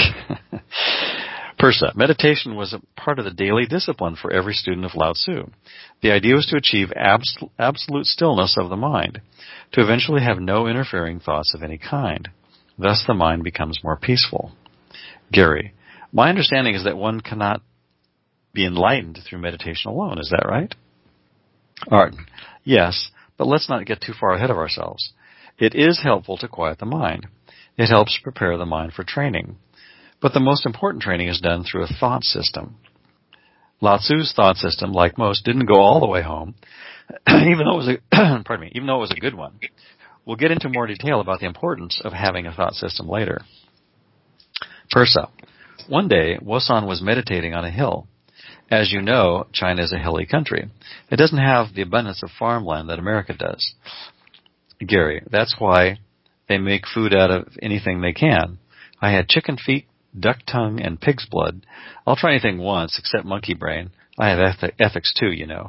Persa, meditation was a part of the daily discipline for every student of Lao Tzu. The idea was to achieve absolute stillness of the mind, to eventually have no interfering thoughts of any kind. Thus the mind becomes more peaceful. Gary, my understanding is that one cannot be enlightened through meditation alone. Is that right? Arden, yes, but let's not get too far ahead of ourselves. It is helpful to quiet the mind. It helps prepare the mind for training. But the most important training is done through a thought system. Lao Tzu's thought system, like most, didn't go all the way home, even though it was a good one. We'll get into more detail about the importance of having a thought system later. Persa, one day, Wosan was meditating on a hill. As you know, China is a hilly country. It doesn't have the abundance of farmland that America does. Gary, that's why they make food out of anything they can. I had chicken feet, duck tongue, and pig's blood. I'll try anything once, except monkey brain. I have ethics too, you know.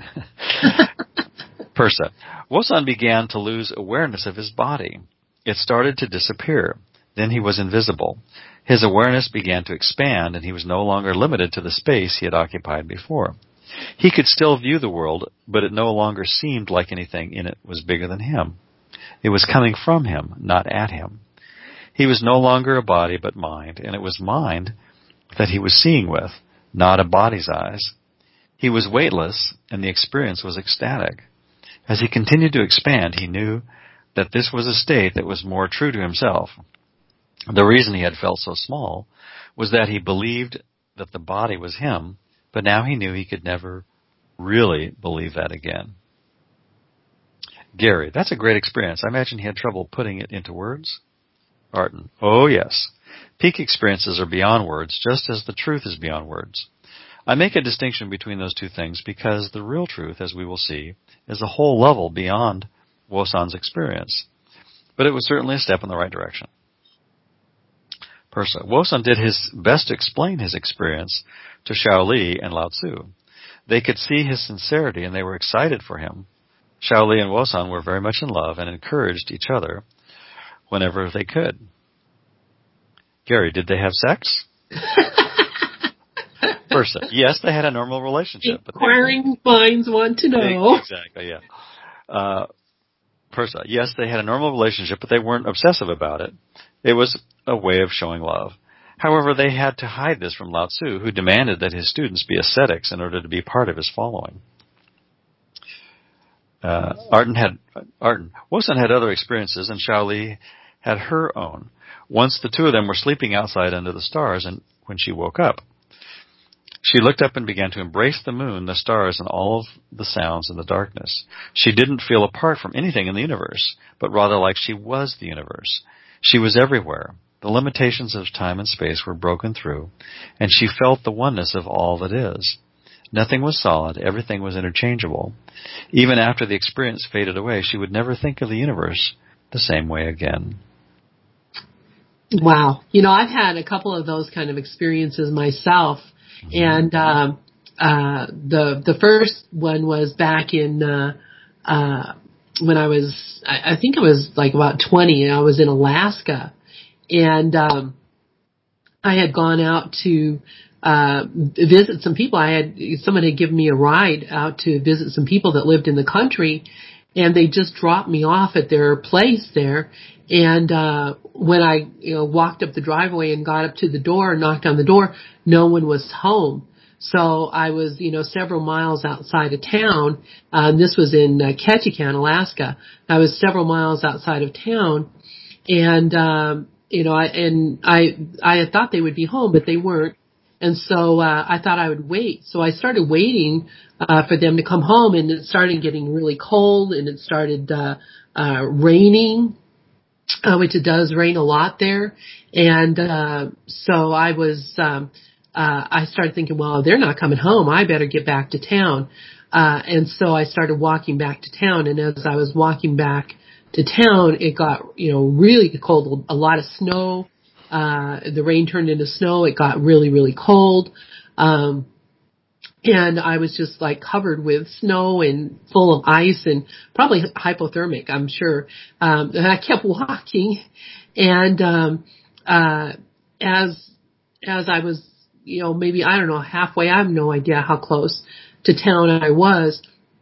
Persa, Wosan began to lose awareness of his body. It started to disappear. Then he was invisible. His awareness began to expand, and he was no longer limited to the space he had occupied before. He could still view the world, but it no longer seemed like anything in it was bigger than him. It was coming from him, not at him. He was no longer a body but mind, and it was mind that he was seeing with, not a body's eyes. He was weightless, and the experience was ecstatic. As he continued to expand, he knew that this was a state that was more true to himself. The reason he had felt so small was that he believed that the body was him, but now he knew he could never really believe that again. Gary, that's a great experience. I imagine he had trouble putting it into words. Arden, oh yes. Peak experiences are beyond words, just as the truth is beyond words. I make a distinction between those two things because the real truth, as we will see, is a whole level beyond Wosan's experience. But it was certainly a step in the right direction. Persa, Wosan did his best to explain his experience to Shao Li and Lao Tzu. They could see his sincerity and they were excited for him. Shao Li and Wosan were very much in love and encouraged each other whenever they could. Gary, did they have sex? Persa, yes, they had a normal relationship. Inquiring minds want to know. Exactly, yeah. Persa, yes, they had a normal relationship, but they weren't obsessive about it. It was a way of showing love. However, they had to hide this from Lao Tzu, who demanded that his students be ascetics in order to be part of his following. Wosan had other experiences, and Shao Li had her own. Once the two of them were sleeping outside under the stars, and when she woke up, she looked up and began to embrace the moon, the stars, and all of the sounds in the darkness. She didn't feel apart from anything in the universe, but rather like she was the universe. She was everywhere. The limitations of time and space were broken through, and she felt the oneness of all that is. Nothing was solid. Everything was interchangeable. Even after the experience faded away, she would never think of the universe the same way again. Wow. I've had a couple of those kind of experiences myself. And the first one was back in when I was, I think it was like about 20, and I was in Alaska. And I had gone out to visit some people. Someone had given me a ride out to visit some people that lived in the country, and they just dropped me off at their place there. And when I walked up the driveway and got up to the door and knocked on the door, no one was home. So I was, several miles outside of town. This was in Ketchikan, Alaska. I was several miles outside of town, and I had thought they would be home, but they weren't. And so I thought I would wait. So I started waiting for them to come home, and it started getting really cold, and it started raining, which it does rain a lot there. And so I started thinking, well, they're not coming home. I better get back to town. And so I started walking back to town. And as I was walking back to town, it got, really cold, a lot of snow. The rain turned into snow. It got really, really cold. And I was just like covered with snow and full of ice and probably hypothermic, I'm sure. And I kept walking, and as I was, maybe, I don't know, halfway, I have no idea how close to town I was,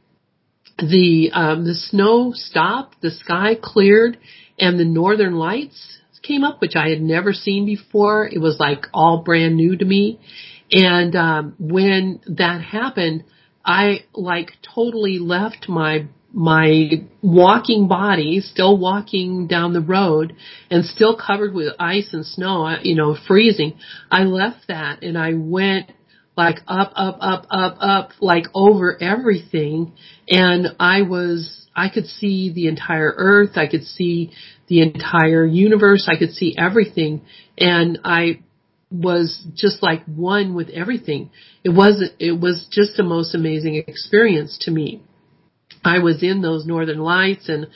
the snow stopped, the sky cleared, and the northern lights came up, which I had never seen before. It was like all brand new to me. And when that happened, I like totally left my walking body, still walking down the road and still covered with ice and snow, freezing. I left that and I went like up, like over everything. And I could see the entire earth. I could see the entire universe. I could see everything. And I was just like one with everything. It was just the most amazing experience to me. I was in those northern lights and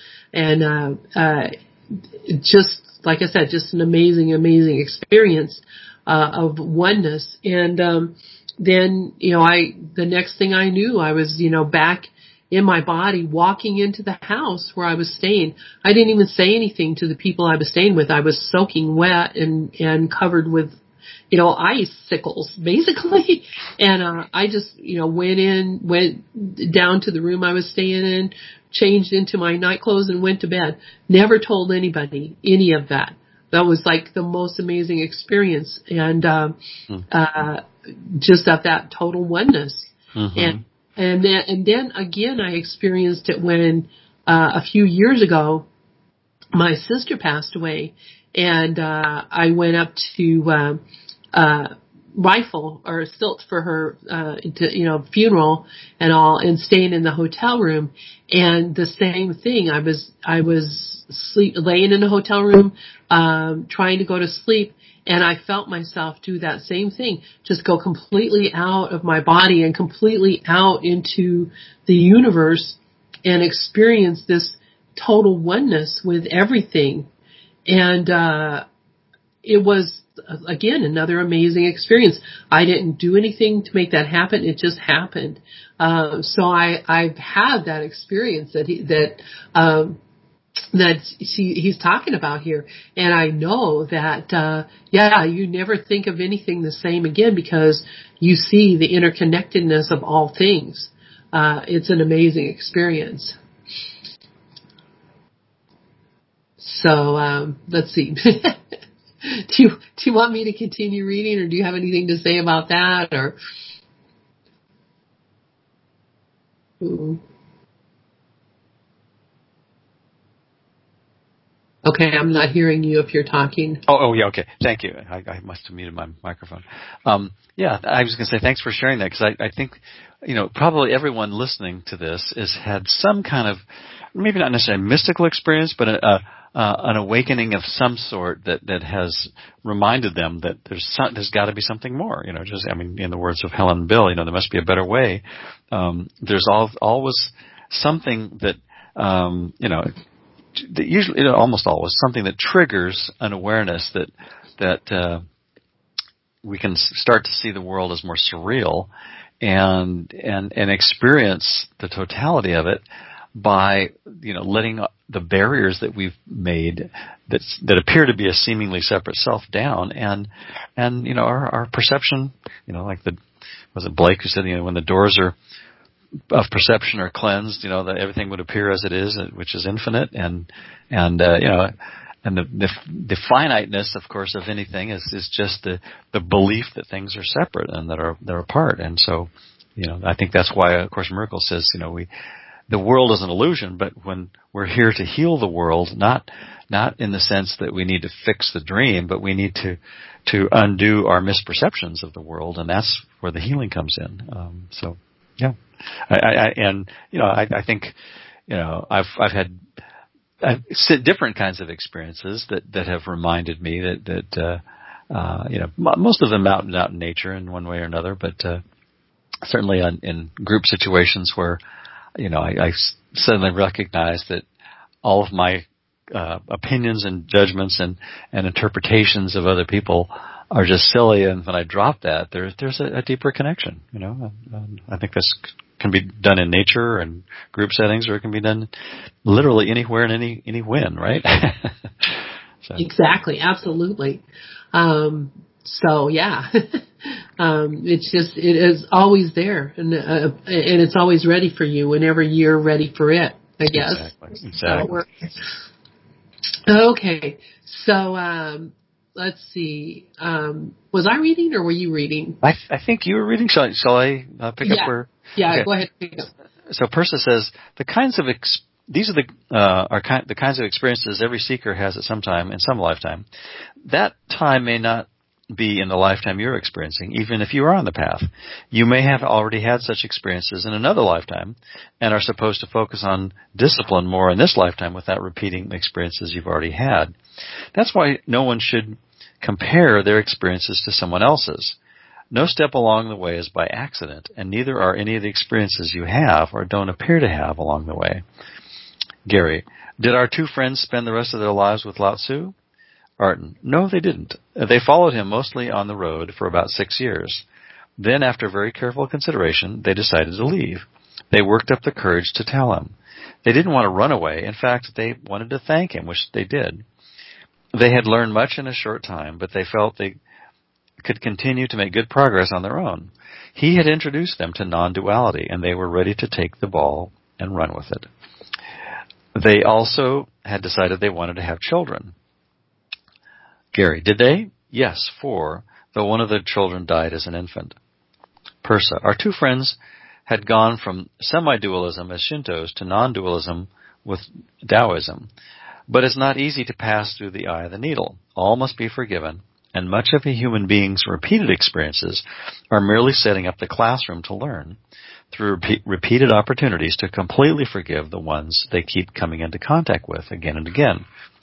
just like I said, just an amazing experience of oneness. And then the next thing I knew, I was back in my body, walking into the house where I was staying. I didn't even say anything to the people I was staying with. I was soaking wet and covered with icicles, basically. And I just, went down to the room I was staying in, changed into my night clothes, and went to bed. Never told anybody any of that. That was like the most amazing experience, and just of that total oneness. Mm-hmm. And then again, I experienced it when a few years ago, my sister passed away, and I went up to rifle or stilt for her funeral and all, and staying in the hotel room. And the same thing, I was laying in the hotel room, trying to go to sleep, and I felt myself do that same thing, just go completely out of my body and completely out into the universe and experience this total oneness with everything. And it was, again, another amazing experience. I didn't do anything to make that happen. It just happened. So I've had that experience that he's talking about here. And I know that, you never think of anything the same again because you see the interconnectedness of all things. It's an amazing experience. So, let's see. Do you want me to continue reading, or do you have anything to say about that, or? Ooh. Okay, I'm not hearing you if you're talking. Oh, yeah, okay. Thank you. I must have muted my microphone. Yeah, I was going to say thanks for sharing that, because I think, probably everyone listening to this has had some kind of, maybe not necessarily a mystical experience, but an awakening of some sort that has reminded them that there's got to be something more. In the words of Helen and Bill, there must be a better way. There's always something that, usually, almost always something that triggers an awareness that we can start to see the world as more surreal and experience the totality of it by letting the barriers that we've made that appear to be a seemingly separate self down, and our perception, was it Blake who said, when the doors of perception are cleansed, that everything would appear as it is, which is infinite, and the finiteness, of course, of anything is just the belief that things are separate and that they're apart. And so, I think that's why, of course, Miracle says, the world is an illusion, but when we're here to heal the world, not in the sense that we need to fix the dream, but we need to undo our misperceptions of the world, and that's where the healing comes in. So, yeah, I think, I've had different kinds of experiences that have reminded me that most of them out in nature in one way or another, but certainly in group situations where I suddenly recognize that all of my opinions and judgments and interpretations of other people are just silly, and when I drop that, there's a deeper connection. I think this can be done in nature and group settings, or it can be done literally anywhere and any when, right? So. Exactly, absolutely. So yeah, it is always there, and it's always ready for you whenever you're ready for it, I guess. Exactly. Okay, so let's see. Was I reading or were you reading? I think you were reading. Shall I pick up where? Yeah, okay. Go ahead. Pick up. So Persa says the kinds of these are the kinds of experiences every seeker has at some time in some lifetime. That time may not be in the lifetime you're experiencing, even if you are on the path. You may have already had such experiences in another lifetime and are supposed to focus on discipline more in this lifetime without repeating the experiences you've already had. That's why no one should compare their experiences to someone else's. No step along the way is by accident, and neither are any of the experiences you have or don't appear to have along the way. Gary, did our two friends spend the rest of their lives with Lao Tzu? Arden, no, they didn't. They followed him mostly on the road for about 6 years. Then, after very careful consideration, they decided to leave. They worked up the courage to tell him. They didn't want to run away. In fact, they wanted to thank him, which they did. They had learned much in a short time, but they felt they could continue to make good progress on their own. He had introduced them to non-duality, and they were ready to take the ball and run with it. They also had decided they wanted to have children. Gary, did they? Yes, 4, though one of their children died as an infant. Persa, our two friends had gone from semi-dualism as Shintos to non-dualism with Taoism. But it's not easy to pass through the eye of the needle. All must be forgiven, and much of a human being's repeated experiences are merely setting up the classroom to learn through repeated opportunities to completely forgive the ones they keep coming into contact with again and again.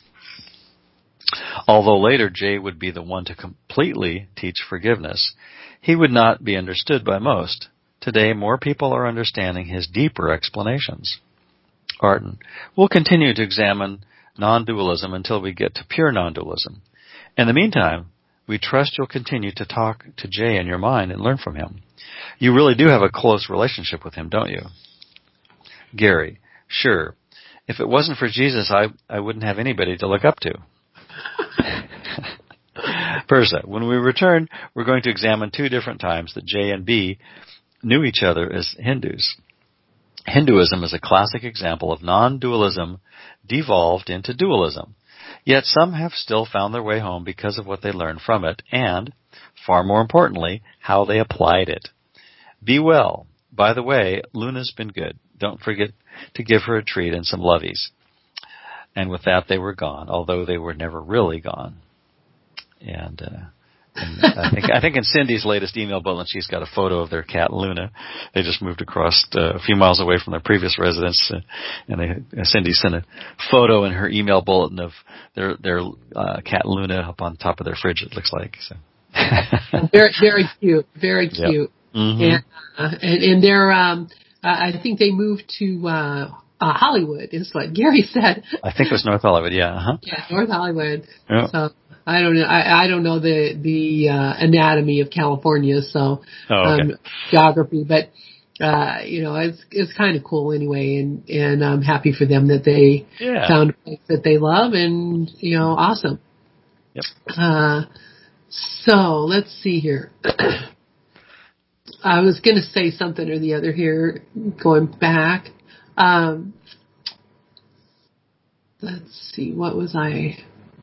Although later Jay would be the one to completely teach forgiveness, he would not be understood by most. Today, more people are understanding his deeper explanations. Arden, we'll continue to examine non-dualism until we get to pure non-dualism. In the meantime, we trust you'll continue to talk to Jay in your mind and learn from him. You really do have a close relationship with him, don't you? Gary, sure. If it wasn't for Jesus, I wouldn't have anybody to look up to. Persa, when we return, we're going to examine 2 different times that J and B knew each other as Hindus. Hinduism is a classic example of non-dualism devolved into dualism. Yet some have still found their way home because of what they learned from it and, far more importantly, how they applied it. Be well. By the way, Luna's been good. Don't forget to give her a treat and some lovies. And with that, they were gone, although they were never really gone. And I think in Cindy's latest email bulletin, she's got a photo of their cat Luna. They just moved across a few miles away from their previous residence, and Cindy sent a photo in her email bulletin of their cat Luna up on top of their fridge. It looks like so. Very, very cute, very cute. Yep. Mm-hmm. And they're I think they moved to Hollywood, is what Gary said. I think it was North Hollywood. Yeah. Uh-huh. Yeah, North Hollywood. Yep. So. I don't know. I don't know the anatomy of California, so geography, but it's kind of cool anyway, and I'm happy for them that they found a place that they love, and awesome. Yep. So let's see here. I was going to say something or the other here, going back. Let's see, what was I?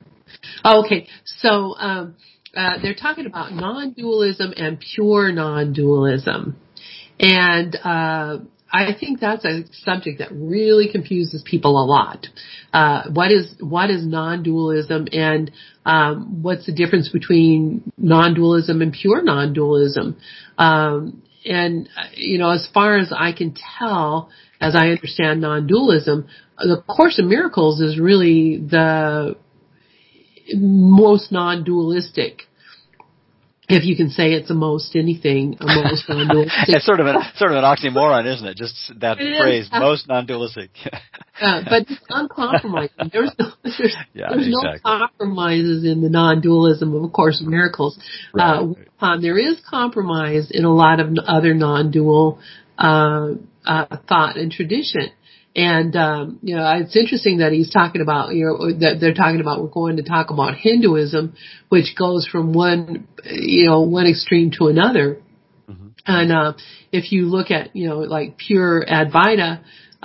Oh, okay. So they're talking about non-dualism and pure non-dualism. And I think that's a subject that really confuses people a lot. What is non-dualism, and what's the difference between non-dualism and pure non-dualism? And as far as I can tell, as I understand non-dualism, the Course in Miracles is really the most non-dualistic. If you can say it's a most anything, a most non-dualistic. It's sort of an oxymoron, isn't it? Just that phrase, most non-dualistic. But it's uncompromising. There's exactly. no compromises in the non-dualism of A Course in Miracles. Right. There is compromise in a lot of other non-dual thought and tradition. And, it's interesting that he's talking about, that they're talking about, we're going to talk about Hinduism, which goes from one extreme to another. Mm-hmm. And, if you look at, like pure Advaita,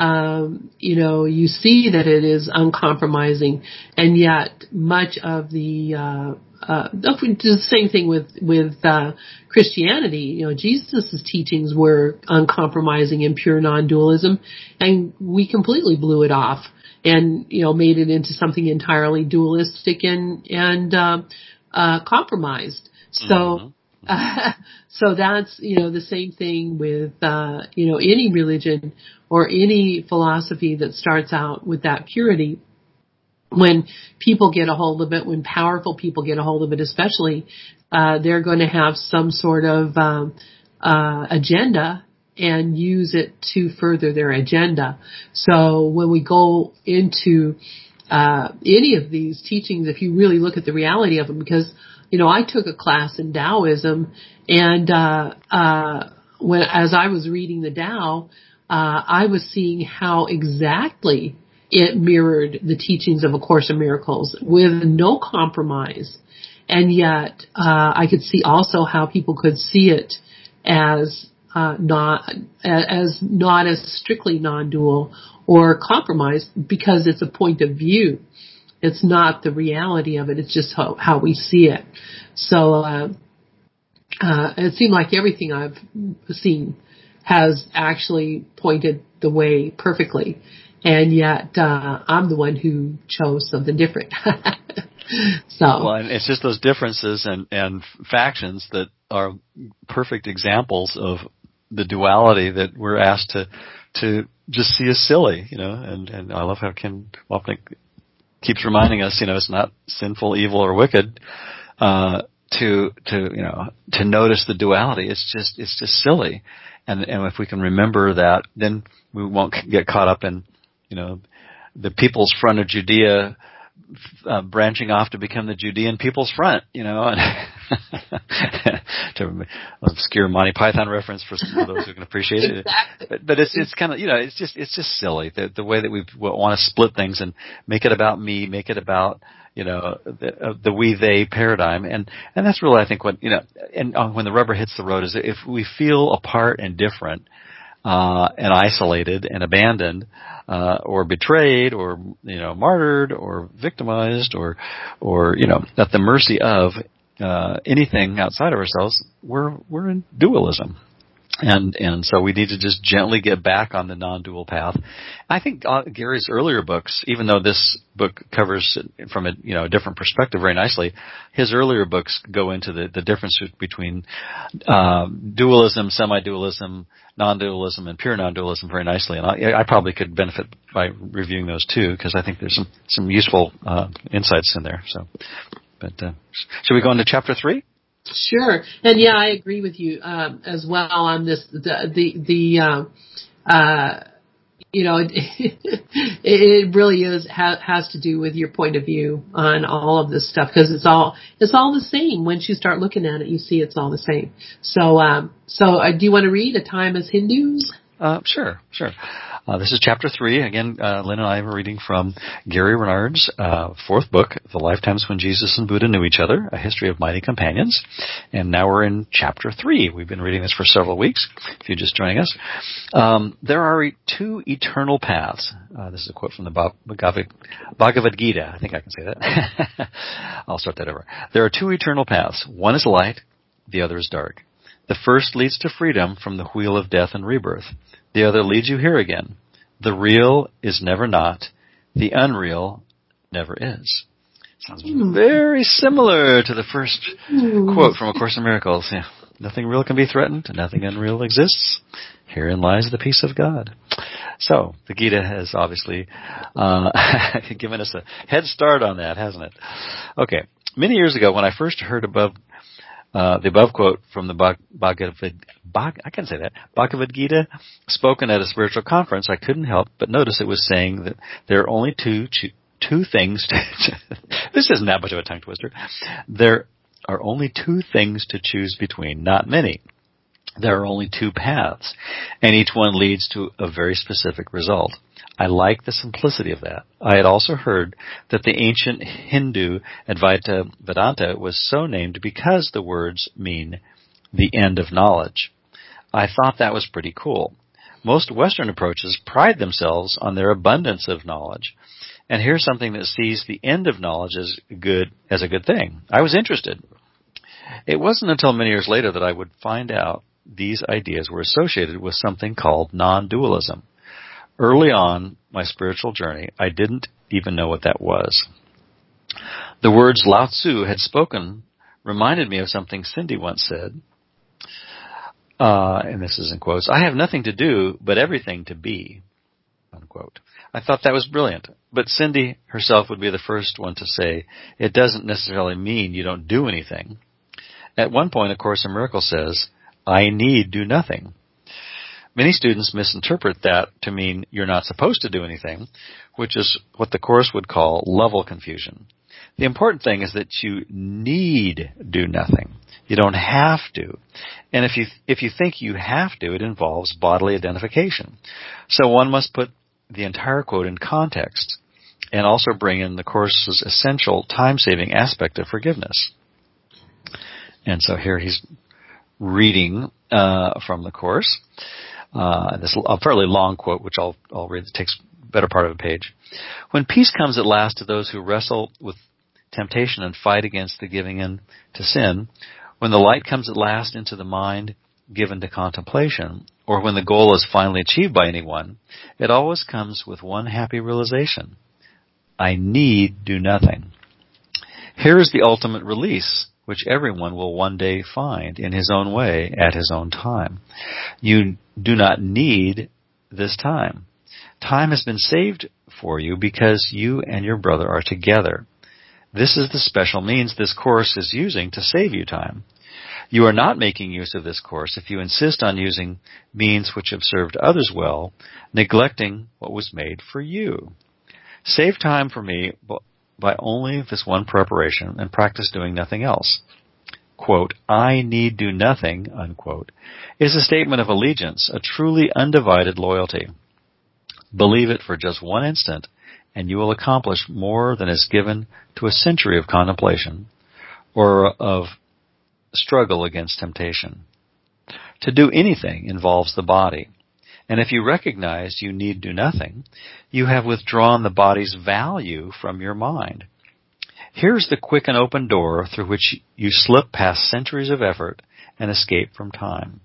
you see that it is uncompromising, and yet much of the same thing with Christianity. Jesus' teachings were uncompromising and pure non-dualism, and we completely blew it off and made it into something entirely dualistic and compromised. So. So that's, the same thing with, any religion or any philosophy that starts out with that purity. When people get a hold of it, when powerful people get a hold of it especially, they're going to have some sort of agenda and use it to further their agenda. So when we go into any of these teachings, if you really look at the reality of them, because I took a class in Taoism, and as I was reading the Tao, I was seeing how exactly it mirrored the teachings of A Course in Miracles with no compromise. And yet, I could see also how people could see it as not as strictly non-dual or compromised, because it's a point of view. It's not the reality of it. It's just how we see it. So, it seemed like everything I've seen has actually pointed the way perfectly. And yet, I'm the one who chose something different. Well, and it's just those differences and factions that are perfect examples of the duality that we're asked to just see as silly, and I love how Ken Wapnick keeps reminding us, it's not sinful, evil, or wicked, to notice the duality. It's just silly. And if we can remember that, then we won't get caught up in, the People's Front of Judea, branching off to become the Judean People's Front, and to obscure Monty Python reference for those who can appreciate it. Exactly. But it's kind of, it's just silly, the way that we want to split things and make it about me, make it about, the we they paradigm, and that's really, I think, what and when the rubber hits the road, is if we feel apart and different, and isolated and abandoned, or betrayed, or martyred, or victimized, or at the mercy of anything outside of ourselves, we're in dualism. And so we need to just gently get back on the non-dual path. I think Gary's earlier books, even though this book covers it from a different perspective very nicely, his earlier books go into the difference between dualism, semi-dualism, non-dualism, and pure non-dualism very nicely. And I probably could benefit by reviewing those too, because I think there's some useful insights in there. So, but should we go into chapter 3? Sure. And yeah, I agree with you, as well on this, it really has to do with your point of view on all of this stuff, because it's all the same. Once you start looking at it, you see it's all the same. So do you want to read A Time as Hindus? Sure. This is Chapter 3. Again, Lynn and I are reading from Gary Renard's fourth book, The Lifetimes When Jesus and Buddha Knew Each Other, A History of Mighty Companions. And now we're in Chapter 3. We've been reading this for several weeks, if you're just joining us. There are two eternal paths. This is a quote from the Bhagavad Gita. I think I can say that. I'll start that over. There are two eternal paths. One is light, the other is dark. The first leads to freedom from the wheel of death and rebirth. The other leads you here again. The real is never not. The unreal never is. Sounds very similar to the first quote from A Course in Miracles. Yeah. Nothing real can be threatened. Nothing unreal exists. Herein lies the peace of God. So, the Gita has obviously given us a head start on that, hasn't it? Okay. Many years ago, when I first heard the above quote from the Bhagavad Gita spoken at a spiritual conference, I couldn't help but notice it was saying that there are only two things this isn't that much of a tongue twister. There are only two things to choose between, not many. There are only two paths, and each one leads to a very specific result. I like the simplicity of that. I had also heard that the ancient Hindu Advaita Vedanta was so named because the words mean the end of knowledge. I thought that was pretty cool. Most Western approaches pride themselves on their abundance of knowledge. And here's something that sees the end of knowledge as a good thing. I was interested. It wasn't until many years later that I would find out these ideas were associated with something called non-dualism. Early on my spiritual journey, I didn't even know what that was. The words Lao Tzu had spoken reminded me of something Cindy once said, and this is in quotes, "I have nothing to do but everything to be," unquote. I thought that was brilliant, but Cindy herself would be the first one to say, it doesn't necessarily mean you don't do anything. At one point, A Course in Miracles says, I need do nothing. Many students misinterpret that to mean you're not supposed to do anything, which is what the Course would call level confusion. The important thing is that you need do nothing. You don't have to. And if you think you have to, it involves bodily identification. So one must put the entire quote in context and also bring in the Course's essential time-saving aspect of forgiveness. And so here he's reading from the Course. This is a fairly long quote, which I'll read. It takes the better part of a page. When peace comes at last to those who wrestle with temptation and fight against the giving in to sin, when the light comes at last into the mind given to contemplation, or when the goal is finally achieved by anyone, it always comes with one happy realization. I need do nothing. Here is the ultimate release, which everyone will one day find in his own way at his own time. You do not need this time. Time has been saved for you because you and your brother are together. This is the special means this Course is using to save you time. You are not making use of this Course if you insist on using means which have served others well, neglecting what was made for you. Save time for me by only this one preparation and practice doing nothing else. Quote, I need do nothing, unquote, is a statement of allegiance, a truly undivided loyalty. Believe it for just one instant, and you will accomplish more than is given to a century of contemplation or of struggle against temptation. To do anything involves the body, and if you recognize you need do nothing, you have withdrawn the body's value from your mind. Here's the quick and open door through which you slip past centuries of effort and escape from time.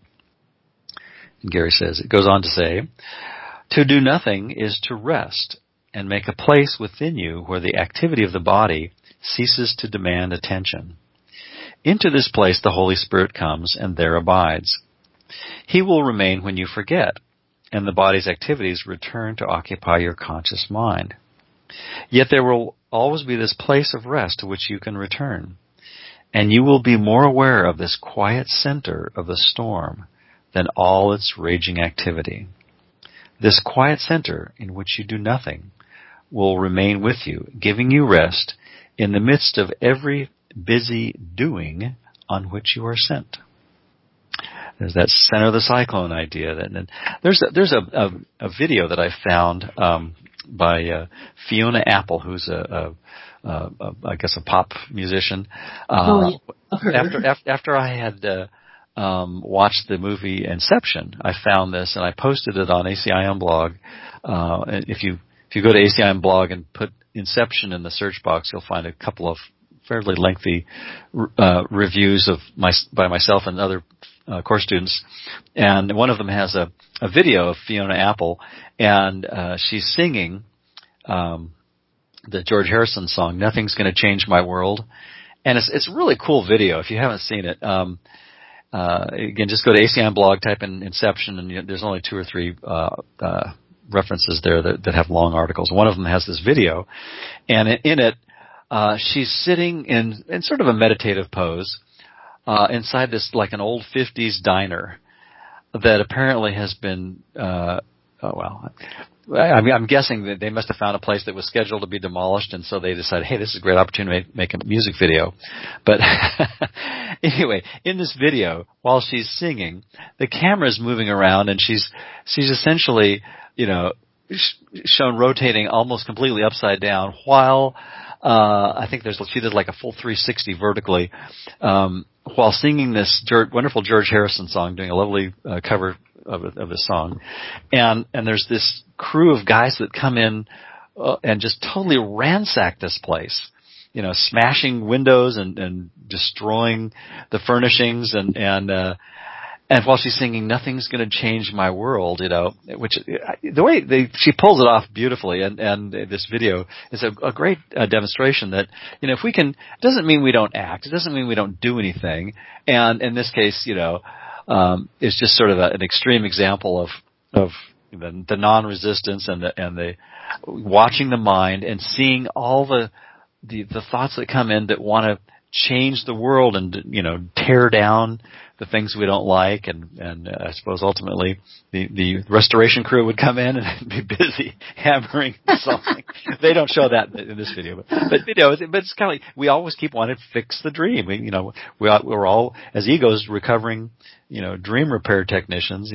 And Gary says, it goes on to say, to do nothing is to rest and make a place within you where the activity of the body ceases to demand attention. Into this place the Holy Spirit comes and there abides. He will remain when you forget, and the body's activities return to occupy your conscious mind. Yet there will always be this place of rest to which you can return, and you will be more aware of this quiet center of the storm than all its raging activity. This quiet center in which you do nothing will remain with you, giving you rest in the midst of every busy doing on which you are sent. there's that center of the cyclone idea. And there's a video that I found by Fiona Apple, who's I guess a pop musician. After I had watched the movie Inception, I found this and I posted it on ACIM blog. And if you go to ACIM blog and put Inception in the search box, you'll find a couple of fairly lengthy reviews by myself and other course students, and one of them has a video of Fiona Apple, and she's singing the George Harrison song "Nothing's Gonna Change My World," and it's a really cool video. If you haven't seen it, again, just go to ACIM blog, type in Inception, and there's only 2 or 3 references there that have long articles. One of them has this video, and in it, she's sitting in sort of a meditative pose inside this like an old 50s diner that apparently has been I'm guessing that they must have found a place that was scheduled to be demolished, and so they decided, hey, this is a great opportunity to make a music video. But anyway, in this video, while she's singing, the camera's moving around, and she's essentially, shown rotating almost completely upside down while I think she did like a full 360 vertically while singing this wonderful George Harrison song, doing a lovely cover of his song, and there's this crew of guys that come in and just totally ransack this place, smashing windows and destroying the furnishings and while she's singing "Nothing's Going to Change My World," which the way she pulls it off beautifully, and this video is a great demonstration that if we can, it doesn't mean we don't act, it doesn't mean we don't do anything, and in this case, it's just sort of an extreme example of the non-resistance and the watching the mind and seeing all the thoughts that come in that want to change the world and tear down the things we don't like, and I suppose ultimately the restoration crew would come in and be busy hammering something. They don't show that in this video, but it's kind of like we always keep wanting to fix the dream. We're all as egos recovering, dream repair technicians,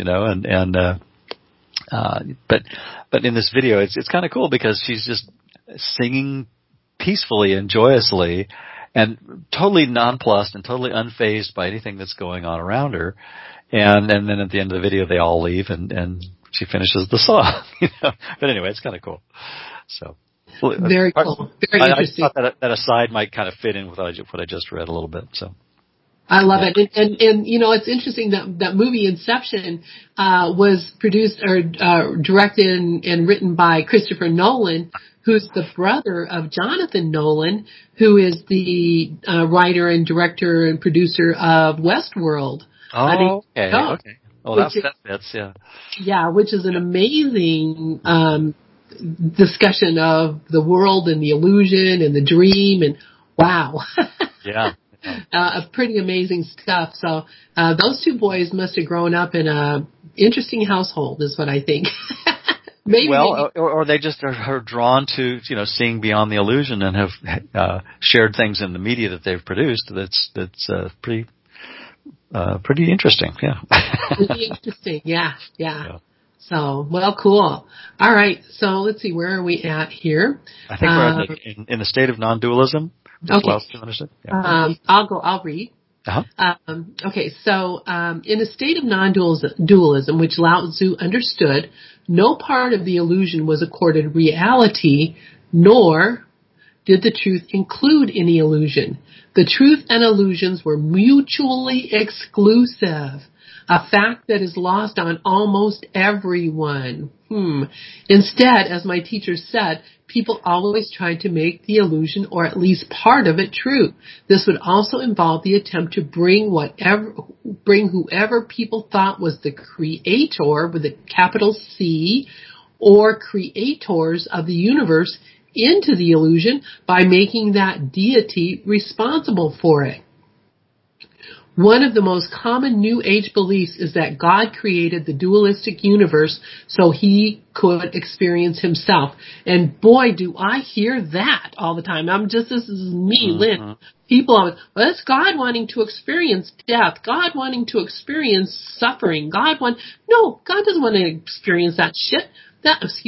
but in this video it's kind of cool because she's just singing peacefully and joyously, and totally nonplussed and totally unfazed by anything that's going on around her. And then at the end of the video, they all leave, and she finishes the song. But anyway, it's kind of cool. So very cool, very interesting. I thought that aside might kind of fit in with what I just read a little bit. So I love it, and it's interesting that movie Inception was produced or directed and written by Christopher Nolan, who's the brother of Jonathan Nolan, who is the writer and director and producer of Westworld. Oh, okay. Oh, that fits, yeah. Yeah, which is an amazing discussion of the world and the illusion and the dream, and wow. Yeah. Pretty amazing stuff. So those two boys must have grown up in a interesting household, is what I think. Maybe. Or they just are drawn to seeing beyond the illusion and have shared things in the media that they've produced. That's pretty interesting. Yeah. Pretty interesting. Yeah. So cool. All right. So let's see. Where are we at here? I think we're in the state of non-dualism. Okay. Yeah. I'll read. Uh-huh. Okay, so in a state of non-dualism, which Lao Tzu understood, no part of the illusion was accorded reality, nor did the truth include any illusion. The truth and illusions were mutually exclusive, a fact that is lost on almost everyone. Instead, as my teacher said, people always tried to make the illusion, or at least part of it, true. This would also involve the attempt to bring whoever people thought was the creator, with a capital C, or creators of the universe, into the illusion by making that deity responsible for it. One of the most common New Age beliefs is that God created the dualistic universe so he could experience himself. And boy, do I hear that all the time. This is me, Lynn. People always, well, it's God wanting to experience death. God wanting to experience suffering. No, God doesn't want to experience that shit. That's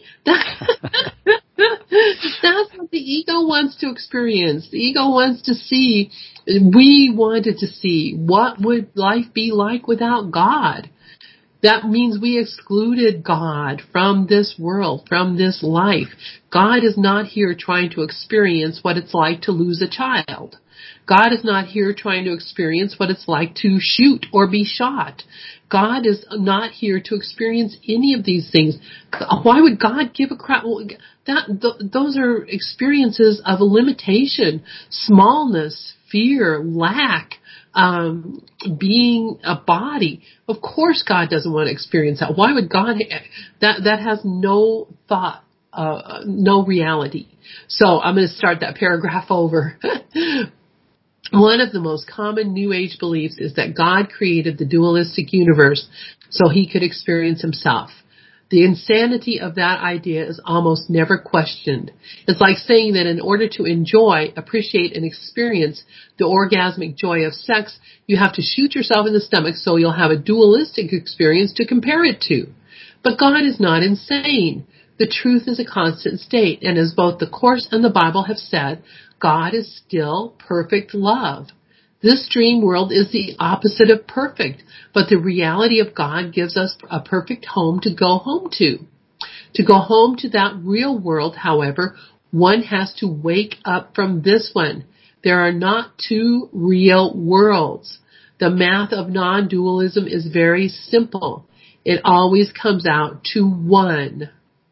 what the ego wants to experience. The ego wants to see, we wanted to see, what would life be like without God? That means we excluded God from this world, from this life. God is not here trying to experience what it's like to lose a child. God is not here trying to experience what it's like to shoot or be shot. God is not here to experience any of these things. Why would God give a crap? Those are experiences of limitation, smallness, fear, lack, being a body. Of course God doesn't want to experience that. Why would God? That has no thought, no reality. So I'm going to start that paragraph over. One of the most common New Age beliefs is that God created the dualistic universe so he could experience himself. The insanity of that idea is almost never questioned. It's like saying that in order to enjoy, appreciate, and experience the orgasmic joy of sex, you have to shoot yourself in the stomach so you'll have a dualistic experience to compare it to. But God is not insane. The truth is a constant state, and as both the Course and the Bible have said, God is still perfect love. This dream world is the opposite of perfect, but the reality of God gives us a perfect home to go home to. To go home to that real world, however, one has to wake up from this one. There are not two real worlds. The math of non-dualism is very simple. It always comes out to one.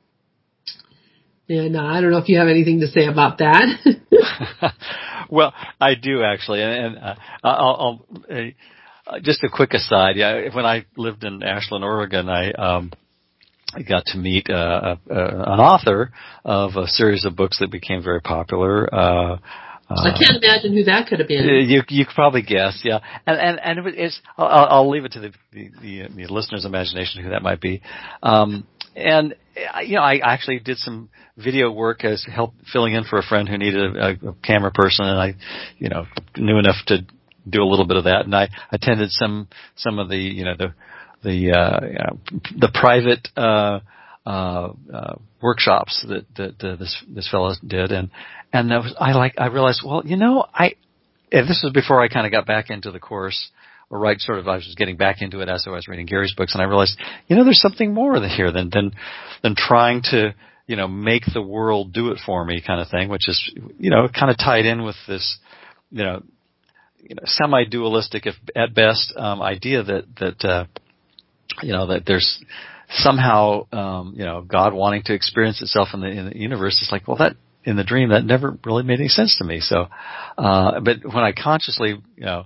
And I don't know if you have anything to say about that. Well, I do actually, and I'll just a quick aside. Yeah, when I lived in Ashland, Oregon, I got to meet an author of a series of books that became very popular. I can't imagine who that could have been. You could probably guess, yeah. And it's I'll leave it to the listener's imagination who that might be. And I actually did some video work as help filling in for a friend who needed a camera person, and I, knew enough to do a little bit of that. And I attended some of the private workshops that this fellow did, and I realized, well, and this was before I kind of got back into the Course. Or I was getting back into it as I was reading Gary's books, and I realized, there's something more here than trying to, make the world do it for me kind of thing, which is, kind of tied in with this, semi-dualistic, if at best, idea that there's somehow, God wanting to experience itself in the universe. It's like, well, that in the dream that never really made any sense to me. So, but when I consciously,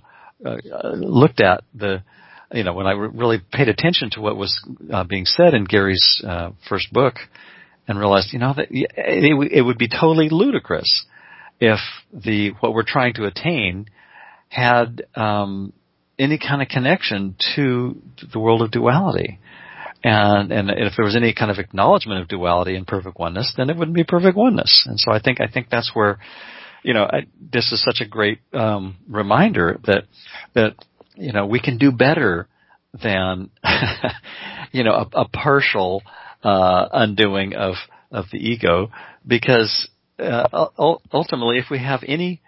looked at when I really paid attention to what was being said in Gary's first book, and realized, that it would be totally ludicrous if what we're trying to attain had any kind of connection to the world of duality. And if there was any kind of acknowledgement of duality and perfect oneness, then it wouldn't be perfect oneness. And so I think that's where, this is such a great reminder that we can do better than a partial undoing of the ego, because ultimately, if we have any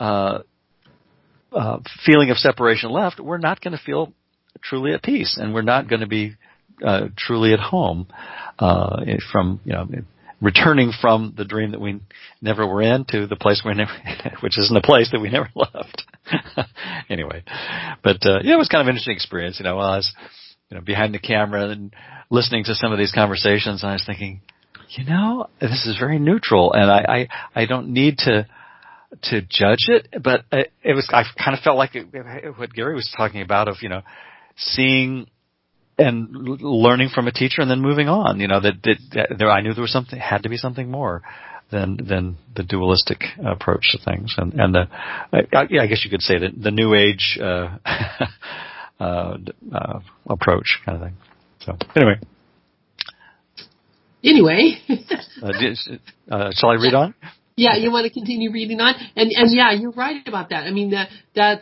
feeling of separation left, we're not going to feel truly at peace, and we're not going to be truly at home from returning from the dream that we never were in to the place which isn't a place that we never left. Anyway, but it was kind of an interesting experience. While I was behind the camera and listening to some of these conversations, and I was thinking, this is very neutral, and I don't need to judge it, but I kind of felt like what Gary was talking about of seeing and learning from a teacher and then moving on. That I knew there was had to be something more. than the dualistic approach to things, and I guess you could say that the New Age approach kind of thing. So anyway, shall I read on? Yeah, you want to continue reading on, and yeah, you're right about that. I mean, that's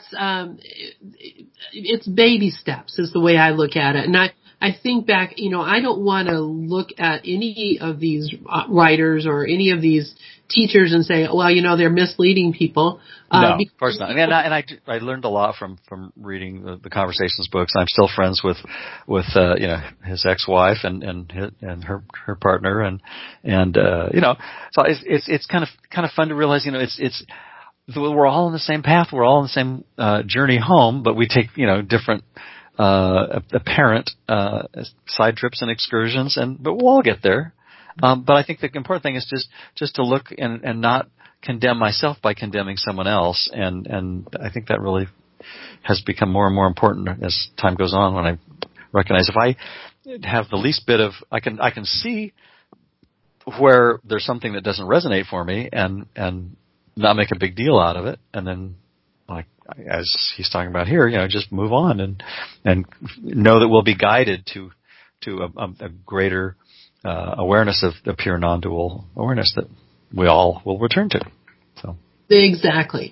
it's baby steps is the way I look at it, and I think back, I don't want to look at any of these writers or any of these teachers and say, well, they're misleading people. No, of course not. And I learned a lot from reading the Conversations books. I'm still friends with his ex-wife and her partner and so it's kind of fun to realize, it's we're all on the same path, we're all on the same journey home, but we take, different apparent side trips and excursions, but we'll all get there. But I think the important thing is just to look and not condemn myself by condemning someone else, and I think that really has become more and more important as time goes on. When I recognize if I have the least bit of, I can see where there's something that doesn't resonate for me, and not make a big deal out of it, and then, like as he's talking about here, just move on and know that we'll be guided to a greater awareness of the pure non-dual awareness that we all will return to. So exactly,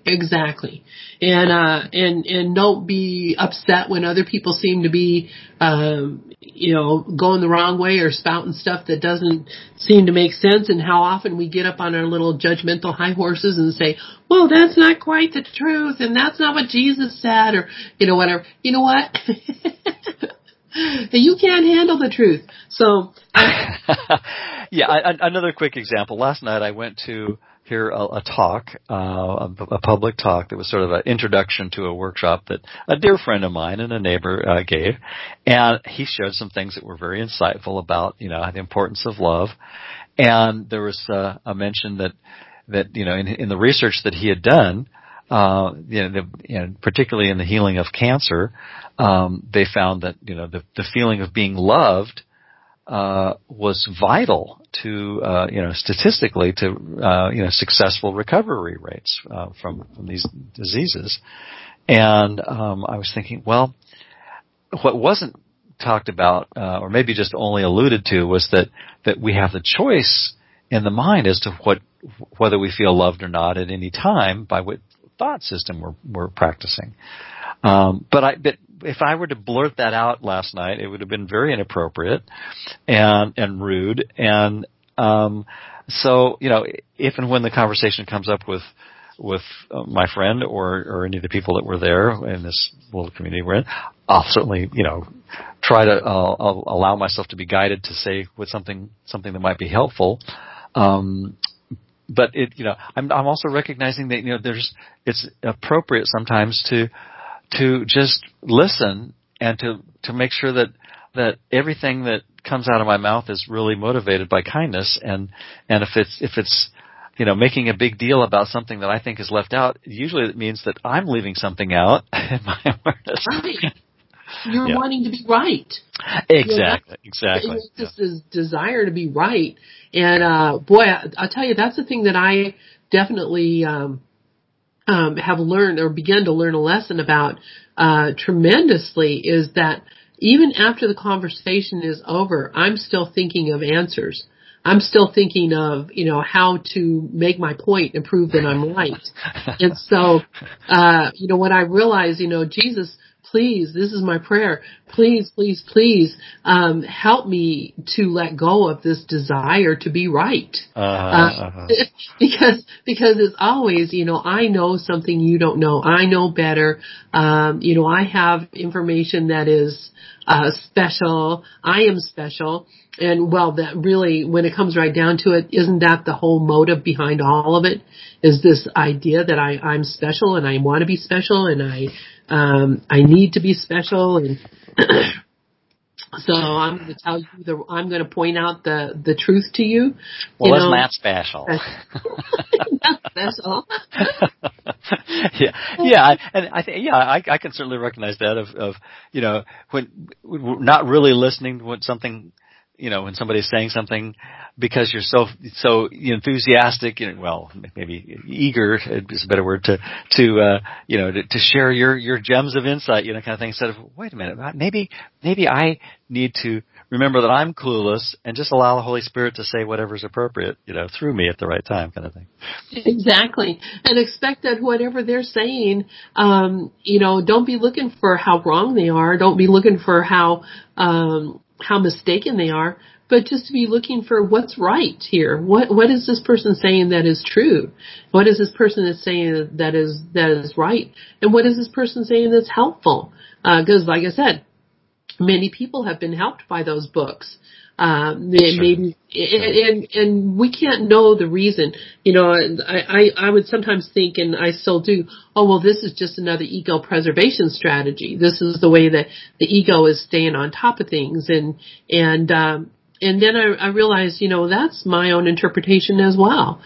and don't be upset when other people seem to be going the wrong way or spouting stuff that doesn't seem to make sense. And how often we get up on our little judgmental high horses and say, well, that's not quite the truth, and that's not what Jesus said, or whatever. You know what? You can't handle the truth. So, yeah. Another quick example. Last night I went to hear a talk, a public talk that was sort of an introduction to a workshop that a dear friend of mine and a neighbor gave, and he showed some things that were very insightful about the importance of love, and there was a mention that in the research that he had done. Particularly in the healing of cancer, they found that the feeling of being loved was vital to statistically to successful recovery rates from these diseases. And I was thinking, well, what wasn't talked about, or maybe just only alluded to, was that we have the choice in the mind as to whether we feel loved or not at any time by what thought system we're practicing. But if I were to blurt that out last night, it would have been very inappropriate and rude. And so if and when the conversation comes up with my friend or any of the people that were there in this little community we're in, I'll certainly try to I'll allow myself to be guided to say with something that might be helpful. But I'm also recognizing that it's appropriate sometimes to just listen and to make sure that everything that comes out of my mouth is really motivated by kindness, and if it's making a big deal about something that I think is left out, usually it means that I'm leaving something out in my awareness. Right. You're wanting to be right. Exactly. It's just this desire to be right. And, boy, I'll tell you, that's the thing that I definitely, have learned or begun to learn a lesson about, tremendously, is that even after the conversation is over, I'm still thinking of answers. I'm still thinking of, how to make my point and prove that I'm right. And so, when I realize, Jesus, please, this is my prayer. Please, please, please, help me to let go of this desire to be right. Because it's always, I know something you don't know. I know better. I have information that is, special. I am special. And that really, when it comes right down to it, isn't that the whole motive behind all of it? Is this idea that I'm special and I want to be special and I need to be special, and so I'm going to tell you I'm going to point out the truth to you. Well, isn't that special? That's special. Yeah, and I think I can certainly recognize that of when we're not really listening to what something when somebody's saying something, because you're so enthusiastic, well, maybe eager is a better word, to share your gems of insight, kind of thing, instead of, wait a minute, maybe I need to remember that I'm clueless and just allow the Holy Spirit to say whatever's appropriate, through me at the right time, kind of thing. Exactly. And expect that whatever they're saying, don't be looking for how wrong they are. Don't be looking for how mistaken they are, but just to be looking for what's right here. What is this person saying that is true? What is this person saying that is right? And what is this person saying that's helpful? Because like I said, many people have been helped by those books. Maybe, and we can't know the reason. I would sometimes think, and I still do, oh, well, this is just another ego preservation strategy. This is the way that the ego is staying on top of things. And then I realized, that's my own interpretation as well.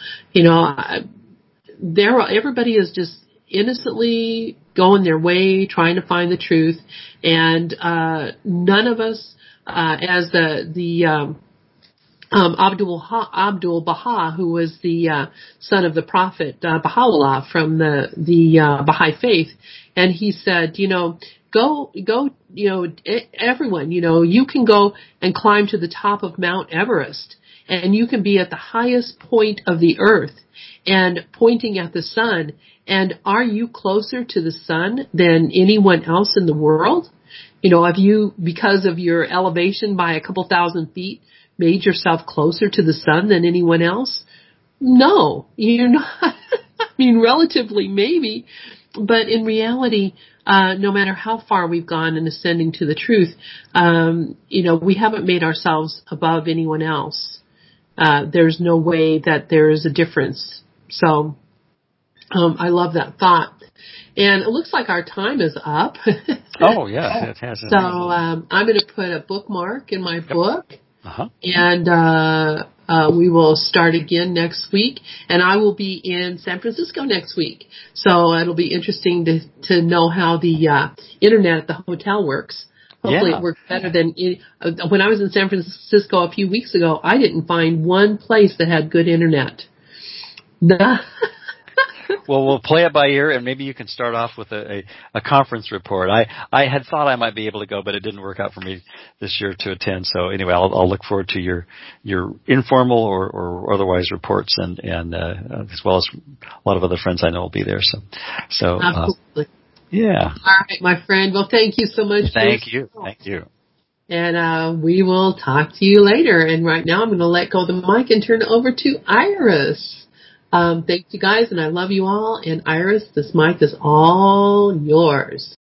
Everybody is just innocently going their way, trying to find the truth. And, none of us, as the Abdul Baha, who was the son of the prophet Baha'u'llah from the Baha'i faith, and he said, go, everyone, you can go and climb to the top of Mount Everest, and you can be at the highest point of the earth and pointing at the sun. And are you closer to the sun than anyone else in the world? Have you, because of your elevation by a couple thousand feet, made yourself closer to the sun than anyone else? No, you're not. I mean, relatively maybe, but in reality, no matter how far we've gone in ascending to the truth, we haven't made ourselves above anyone else. There's no way that there is a difference. So, I love that thought. And it looks like our time is up. Oh, yeah, it has. So I'm going to put a bookmark in my book, and we will start again next week. And I will be in San Francisco next week, so it'll be interesting to know how the internet at the hotel works. Hopefully it works better than when I was in San Francisco a few weeks ago. I didn't find one place that had good internet. Well, we'll play it by ear, and maybe you can start off with a conference report. I had thought I might be able to go, but it didn't work out for me this year to attend. So anyway, I'll look forward to your informal or otherwise reports, and as well as a lot of other friends I know will be there. So absolutely. Yeah. All right, my friend. Well, thank you so much. Thank you. And we will talk to you later. And right now, I'm going to let go of the mic and turn it over to Iris. Thank you guys, and I love you all. And Iris, this mic is all yours.